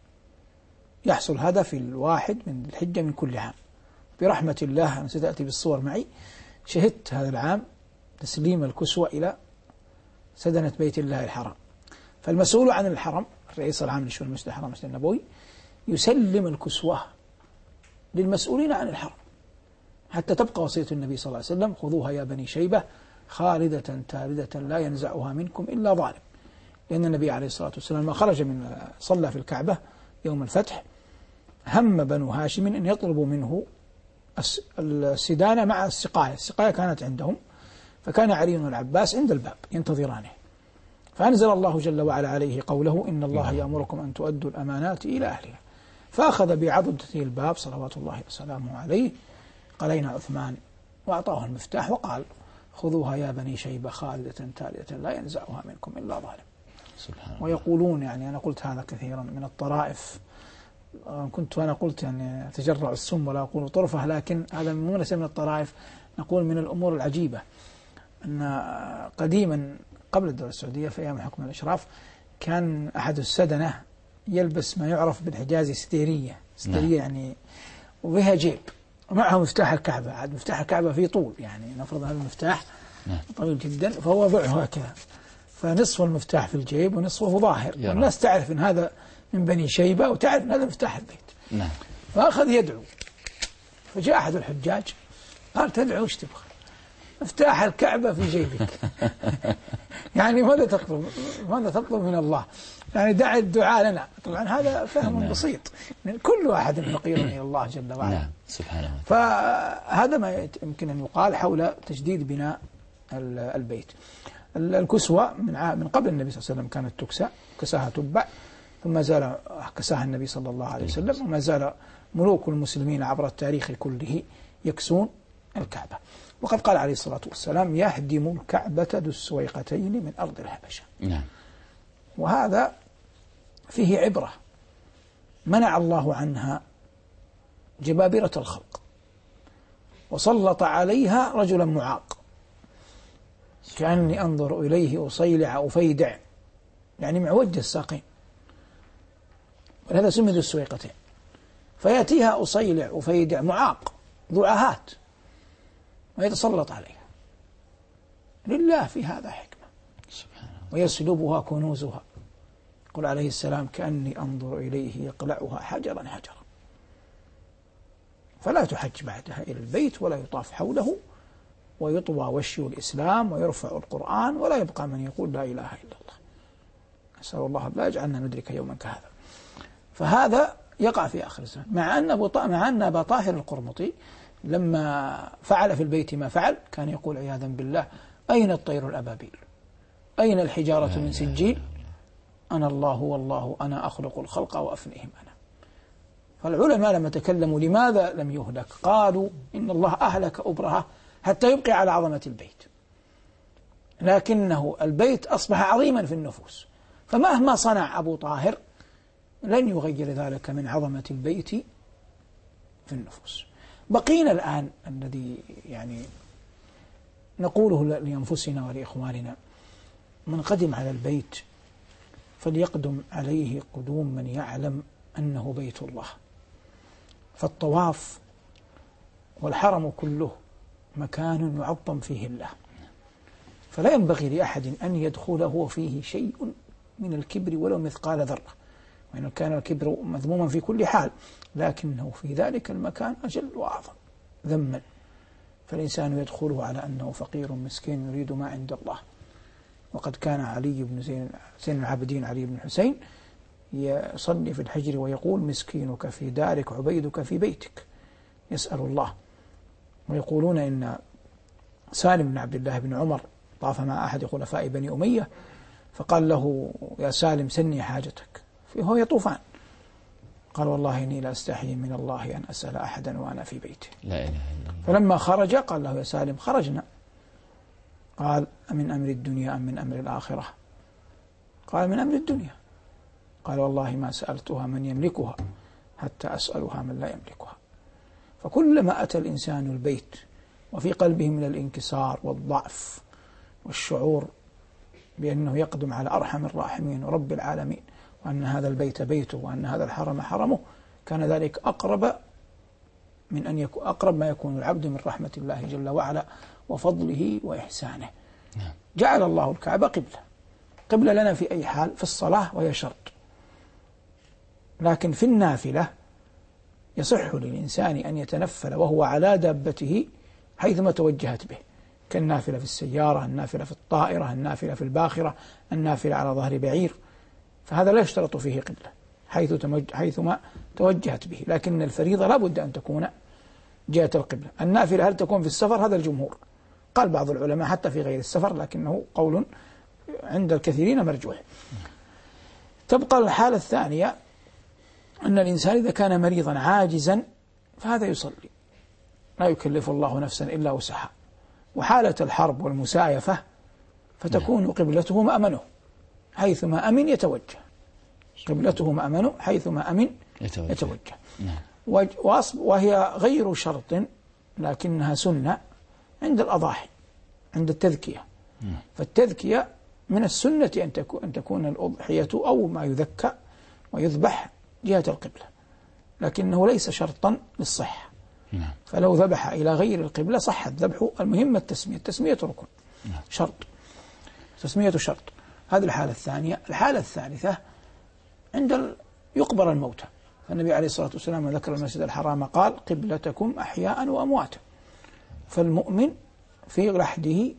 يحصل هذا في الواحد من الحجة من كل عام برحمة الله. أنا ستأتي بالصور معي. شهدت هذا العام تسليم الكسوة إلى سدنة بيت الله الحرام. فالمسؤول عن الحرم الرئيس العام لشؤون المسجد الحرام المسجد النبوي يسلم الكسوة للمسؤولين عن الحرم حتى تبقى وصية النبي صلى الله عليه وسلم خذوها يا بني شيبة خالدة تالدة لا ينزعها منكم إلا ظالم. لأن النبي عليه الصلاة والسلام ما خرج من صلى في الكعبة يوم الفتح هم بنو هاشم أن يطلبوا منه السدانة مع السقاية. السقاية كانت عندهم، فكان علي بن العباس عند الباب ينتظرانه، فأنزل الله جل وعلا عليه قوله إن الله يأمركم أن تؤدوا الأمانات إلى أهلها. فأخذ بعضدة الباب صلوات الله وسلامه عليه قال أين عثمان؟ وأعطاه المفتاح وقال خذوها يا بني شيبة خالدة تالدة لا ينزعها منكم إلا ظالم. سبحان ويقولون يعني أنا قلت هذا كثيرا من الطرائف، كنت أنا قلت يعني أتجرع السم ولا أقول طرفة، لكن هذا من من الطرائف. نقول من الأمور العجيبة أن قديما قبل الدولة السعودية في أيام حكم الإشراف كان أحد السدنة يلبس ما يعرف بالحجاز ستيرية ستيرية يعني وبها جيب ومعه مفتاح الكعبة. عاد مفتاح الكعبة فيه طول، يعني نفرض هذا المفتاح طويل جدا، فهو وضعه هكذا، فنصف المفتاح في الجيب ونصفه ظاهر، والناس تعرف أن هذا من بني شيبة وتعرف أن هذا مفتاح البيت. نعم. فأخذ يدعو، فجاء أحد الحجاج قال تدعو ايش تبغى؟ مفتاح الكعبة في جيبك. يعني ماذا تطلب؟ ماذا تطلب من الله؟ يعني دع الدعاء لنا. طبعا هذا فهم نعم. بسيط، كل واحد فقير إلى الله جل وعلا. نعم. سبحانه. فهذا ما يمكن أن يقال حول تجديد بناء البيت. الكسوة من من قبل النبي صلى الله عليه وسلم كانت تكسى، كساها تبع، ثم زال كساها النبي صلى الله عليه وسلم، وما زال ملوك المسلمين عبر التاريخ كله يكسون الكعبة. وقد قال عليه الصلاة والسلام يهدم الكعبة ذو السويقتين من أرض الحبشة. نعم. وهذا فيه عبرة، منع الله عنها جبابرة الخلق وسلط عليها رجلا معاق كأني أنظر إليه أصيلع أفيدع، يعني معوج الساقين، ولهذا سمي ذو السويقتين. فيأتيها أصيلع أفيدع معاق ذو عاهات ويتسلط عليها، لله في هذا حكمة ويسلبها كنوزها. يقول عليه السلام كأني أنظر إليه يقلعها حجرا حجرا، فلا تحج بعدها إلى البيت ولا يطاف حوله، ويطوى وشي الإسلام ويرفع القرآن، ولا يبقى من يقول لا إله إلا الله. أسأل الله لا يجعلنا ندرك يوما كهذا. فهذا يقع في آخر الزمان، مع أن أبو مع أن أبا طاهر القرمطي لما فعل في البيت ما فعل كان يقول عياذا بالله أين الطير الأبابيل؟ أين الحجارة من سجيل؟ أنا الله والله أنا أخلق الخلق وأفنيهم أنا. فالعلماء لما تكلموا لماذا لم يهلك قالوا إن الله أهلك أبرهة حتى يبقي على عظمة البيت، لكنه البيت أصبح عظيما في النفوس، فمهما صنع أبو طاهر لن يغير ذلك من عظمة البيت في النفوس. بقينا الآن الذي يعني نقوله لأنفسنا ولإخواننا: من قدم على البيت فليقدم عليه قدوم من يعلم أنه بيت الله، فالطواف والحرم كله مكان يعظم فيه الله، فلا ينبغي لأحد أن يدخله فيه شيء من الكبر ولو مثقال ذرة، وإن كان الكبر مذموما في كل حال، لكنه في ذلك المكان أجل وأعظم ذما. فالإنسان يدخله على أنه فقير مسكين يريد ما عند الله. وقد كان علي بن زين, زين العابدين علي بن الحسين يصلي في الحجر ويقول: مسكينك في دارك عبيدك في بيتك، يسأل الله. ويقولون إن سالم بن عبد الله بن عمر طاف مع أحد خلفاء بني أمية فقال له: يا سالم سني حاجتك، فهو يطوفان، قال: والله إني لا أستحي من الله أن أسأل أحدا وأنا في بيتي. لا إله إلا الله. فلما خرج قال له: يا سالم خرجنا. قال: أمن أمر الدنيا أم من أمر الآخرة؟ قال: من أمر الدنيا. قال: والله ما سألتها من يملكها حتى أسألها من لا يملكها. فكلما أتى الإنسان البيت وفي قلبه من الانكسار والضعف والشعور بأنه يقدم على أرحم الراحمين ورب العالمين، وأن هذا البيت بيته وأن هذا الحرم حرمه، كان ذلك أقرب من أن يكون أقرب ما يكون العبد من رحمة الله جل وعلا وفضله وإحسانه. جعل الله الكعبة قبلة، قبلة لنا في أي حال، في الصلاة وهي شرط، لكن في النافلة يصح للإنسان أن يتنفل وهو على دابته حيثما توجهت به، كالنافلة في السيارة، النافلة في الطائرة، النافلة في الباخرة، النافلة على ظهر بعير، فهذا لا يشترط فيه قبلة حيث حيثما توجهت به، لكن الفريضة لا بد أن تكون جهة القبلة. النافلة هل تكون في السفر؟ هذا الجمهور، قال بعض العلماء حتى في غير السفر، لكنه قول عند الكثيرين مرجوح. تبقى الحالة الثانية أن الإنسان إذا كان مريضا عاجزا فهذا يصلي، لا يكلف الله نفسا إلا وسعها. وحالة الحرب والمسايفة فتكون قبلته مأمنه، حيثما أمن يتوجه، قبلته مأمنه حيثما أمن يتوجه, يتوجه. وهي غير شرط لكنها سنة عند الأضاحي، عند التذكية. فالتذكية من السنة أن تكون الأضحية أو ما يذكى ويذبح جهة القبلة، لكنه ليس شرطا للصحة. فلو ذبح إلى غير القبلة صح الذبح، المهم التسمية، التسمية ركن شرط، تسمية شرط. هذه الحالة الثانية. الحالة الثالثة عند يقبر الموتى، فالنبي عليه الصلاة والسلام ذكر المسجد الحرام قال: قبلتكم أحياء وأمواتا. فالمؤمن في رحده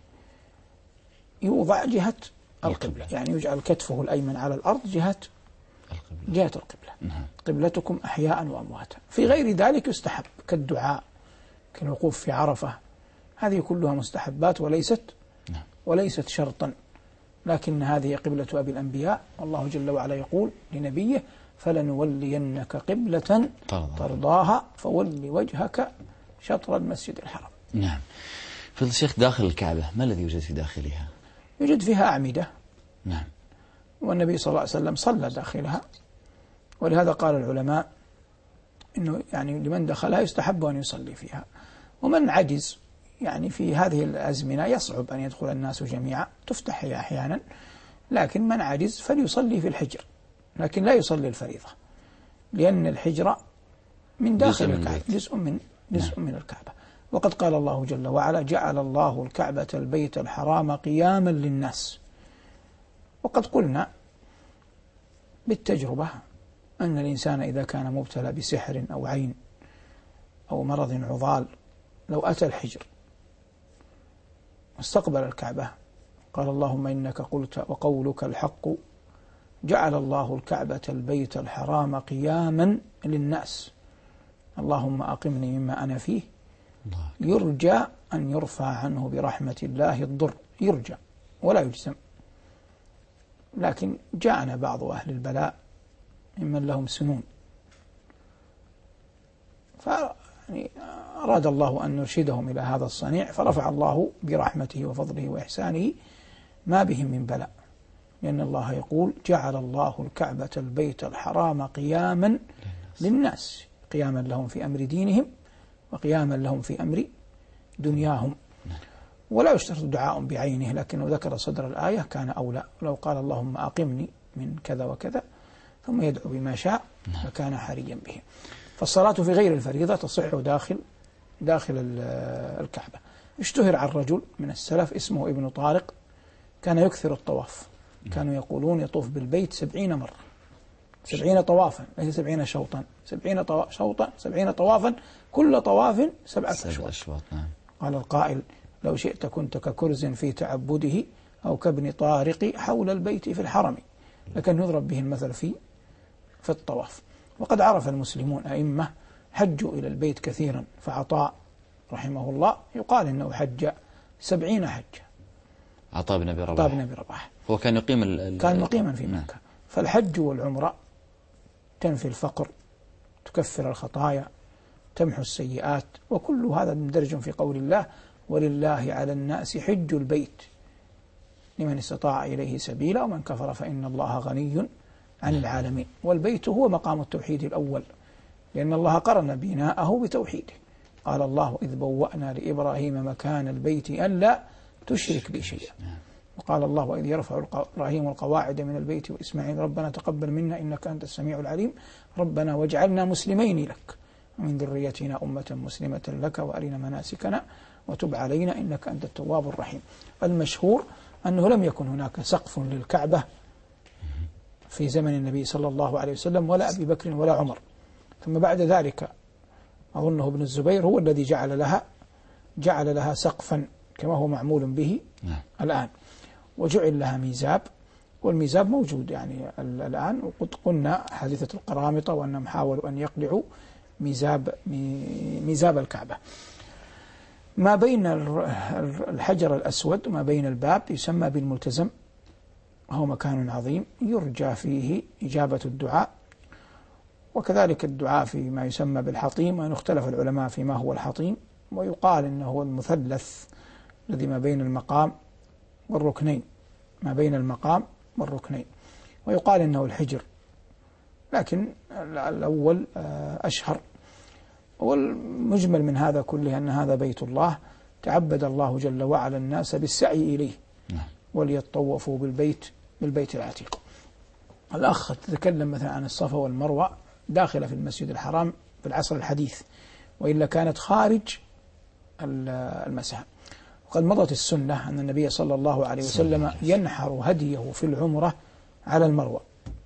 يوضع جهة القبلة، يعني يجعل كتفه الأيمن على الأرض جهة القبلة. جهة القبلة. قبلتكم أحياء وأمواتا. في غير ذلك يستحب كالدعاء، كالوقوف في عرفة، هذه كلها مستحبات وليست وليست شرطا، لكن هذه قبلة أبي الأنبياء، والله جل وعلا يقول لنبيه: فلنولينك قبلة ترضاها فول وجهك شطر المسجد الحرام. نعم. فضل الشيخ، داخل الكعبة ما الذي يوجد في داخلها؟ يوجد فيها أعمدة. نعم. والنبي صلى الله عليه وسلم صلى داخلها، ولهذا قال العلماء إنه يعني لمن دخلها يستحب أن يصلي فيها. ومن عجز يعني في هذه الأزمنة يصعب أن يدخل الناس جميعا، تفتح هي أحيانا، لكن من عجز فليصلي في الحجر، لكن لا يصلي الفريضة، لأن الحجر من داخل الكعبة، جزء من جزء من الكعبة. وقد قال الله جل وعلا: جعل الله الكعبة البيت الحرام قياما للناس. وقد قلنا بالتجربة أن الإنسان إذا كان مبتلى بسحر أو عين أو مرض عضال، لو أتى الحجر واستقبل الكعبة قال: اللهم إنك قلت وقولك الحق، جعل الله الكعبة البيت الحرام قياما للناس، اللهم أقمني مما أنا فيه، يرجى أن يرفع عنه برحمة الله الضر، يرجى ولا يجزم. لكن جاءنا بعض أهل البلاء ممن لهم سنون، يعني أراد الله أن نرشدهم إلى هذا الصنيع، فرفع الله برحمته وفضله وإحسانه ما بهم من بلاء، لأن الله يقول جعل الله الكعبة البيت الحرام قياما للناس، قياما لهم في أمر دينهم وقياما لهم في أمر دنياهم. ولا يشترط دعاء بعينه، لكنه ذكر صدر الآية كان أولى. لو قال اللهم أقمني من كذا وكذا ثم يدعو بما شاء فكان حريا به. فالصلاة في غير الفريضة تصح داخل داخل الكعبة. اشتهر عن رجل من السلف اسمه ابن طارق كان يكثر الطواف، كانوا يقولون يطوف بالبيت سبعين مرة، سبعين طوافا ليس سبعين شوطا، سبعين طوا... شوطا سبعين طوافا كل طواف سبعة أشواط. قال القائل لو شئت كنت ككرز في تعبده أو كابن طارق حول البيت في الحرم، لكن يضرب به المثل في في الطواف. وقد عرف المسلمون أئمة حجوا إلى البيت كثيرا، فعطاء رحمه الله يقال إنه حج سبعين حجة. عطاء بن أبي رباح. عطاء بن أبي رباح هو كان يقيم ال... كان مقيما في مكة. فالحج والعمرة تنفي الفقر، تكفر الخطايا، تمحو السيئات، وكل هذا مندرج في قول الله ولله على الناس حج البيت لمن استطاع إليه سبيلا ومن كفر فإن الله غني عن العالمين. والبيت هو مقام التوحيد الأول، لأن الله قرن بناءه بتوحيده. قال الله إذ بوأنا لإبراهيم مكان البيت ألا تشرك بي شيئا، وقال الله وإذ يرفع إبراهيم القواعد من البيت وإسماعيل ربنا تقبل منا إنك أنت السميع العليم ربنا واجعلنا مسلمين لك ومن ذريتنا أمة مسلمة لك وأرنا مناسكنا وتب علينا إنك أنت التواب الرحيم. المشهور أنه لم يكن هناك سقف للكعبة في زمن النبي صلى الله عليه وسلم ولا أبي بكر ولا عمر، ثم بعد ذلك أظنه ابن الزبير هو الذي جعل لها جعل لها سقفا كما هو معمول به الآن، وجعل لها ميزاب، والميزاب موجود يعني الآن. وقد قلنا حادثة القرامطة وأنهم حاولوا أن يقلعوا ميزاب ميزاب الكعبة. ما بين الحجر الأسود وما بين الباب يسمى بالملتزم، هو مكان عظيم يرجى فيه إجابة الدعاء، وكذلك الدعاء في ما يسمى بالحطيم، وأن اختلف العلماء فيما هو الحطيم، ويقال إنه هو المثلث الذي ما بين المقام والركنين، ما بين المقام والركنين، ويقال إنه الحجر، لكن الأول أشهر. والمجمل من هذا كله أن هذا بيت الله تعبد الله جل وعلا الناس بالسعي إليه وليطوفوا بالبيت بالبيت العتيق. الأخ تتكلم مثلا عن الصفا والمروة داخلة في المسجد الحرام في العصر الحديث، وإلا كانت خارج المساء. وقد مضت السنة أن النبي صلى الله عليه وسلم ينحر هديه في العمرة على المروة،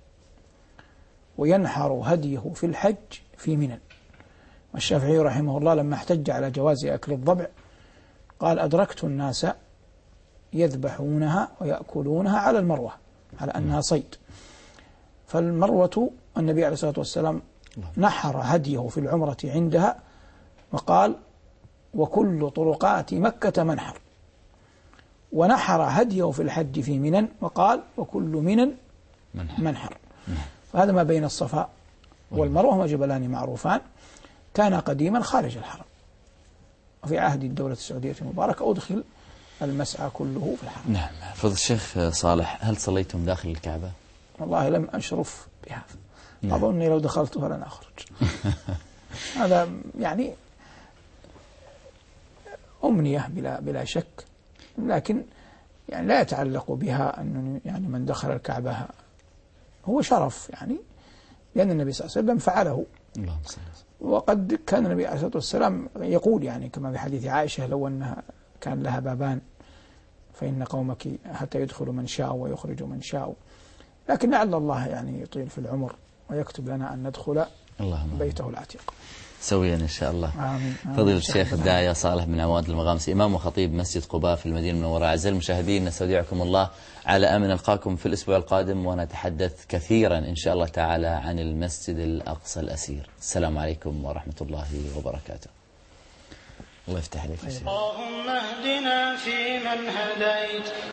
وينحر هديه في الحج في منى. والشافعي رحمه الله لما احتج على جواز أكل الضبع قال أدركت الناس يذبحونها ويأكلونها على المروة على أنها صيد. فالمروة النبي عليه الصلاة والسلام نحر هديه في العمرة عندها، وقال وكل طرقات مكة منحر، ونحر هديه في الحج في منى وقال وكل منى منحر. فهذا ما بين الصفا والمروة هما جبلان معروفان، كان قديما خارج الحرم، وفي عهد الدولة السعودية المباركة أدخل المسعى كله في الحرم. نعم. فضل الشيخ صالح، هل صليتم داخل الكعبة؟ والله لم أشرف بهذا. نعم. أظنني لو دخلت فلن أخرج. هذا يعني أمنية بلا بلا شك، لكن يعني لا يتعلق بها أن يعني من دخل الكعبة هو شرف، يعني لأن النبي صلى الله عليه وسلم فعله. وقد كان النبي عليه الصلاة والسلام يقول يعني كما في حديث عائشة لو أنها كان لها بابان فإن قومك حتى يدخل من شاء ويخرج من شاء، لكن لعل الله يعني يطيل في العمر ويكتب لنا أن ندخل اللهم بيته العتيق سويا إن شاء الله. آمين. آمين. فضيلة الشيخ الداعية صالح بن عواد المغامسي، إمام وخطيب مسجد قباء في المدينة المنورة. أعزائي المشاهدين، نستودعكم الله على أمل نلقاكم في الأسبوع القادم ونتحدث كثيرا إن شاء الله تعالى عن المسجد الأقصى الأسير. السلام عليكم ورحمة الله وبركاته. الله يفتح عليك. اللهم اهدنا فيمن هديت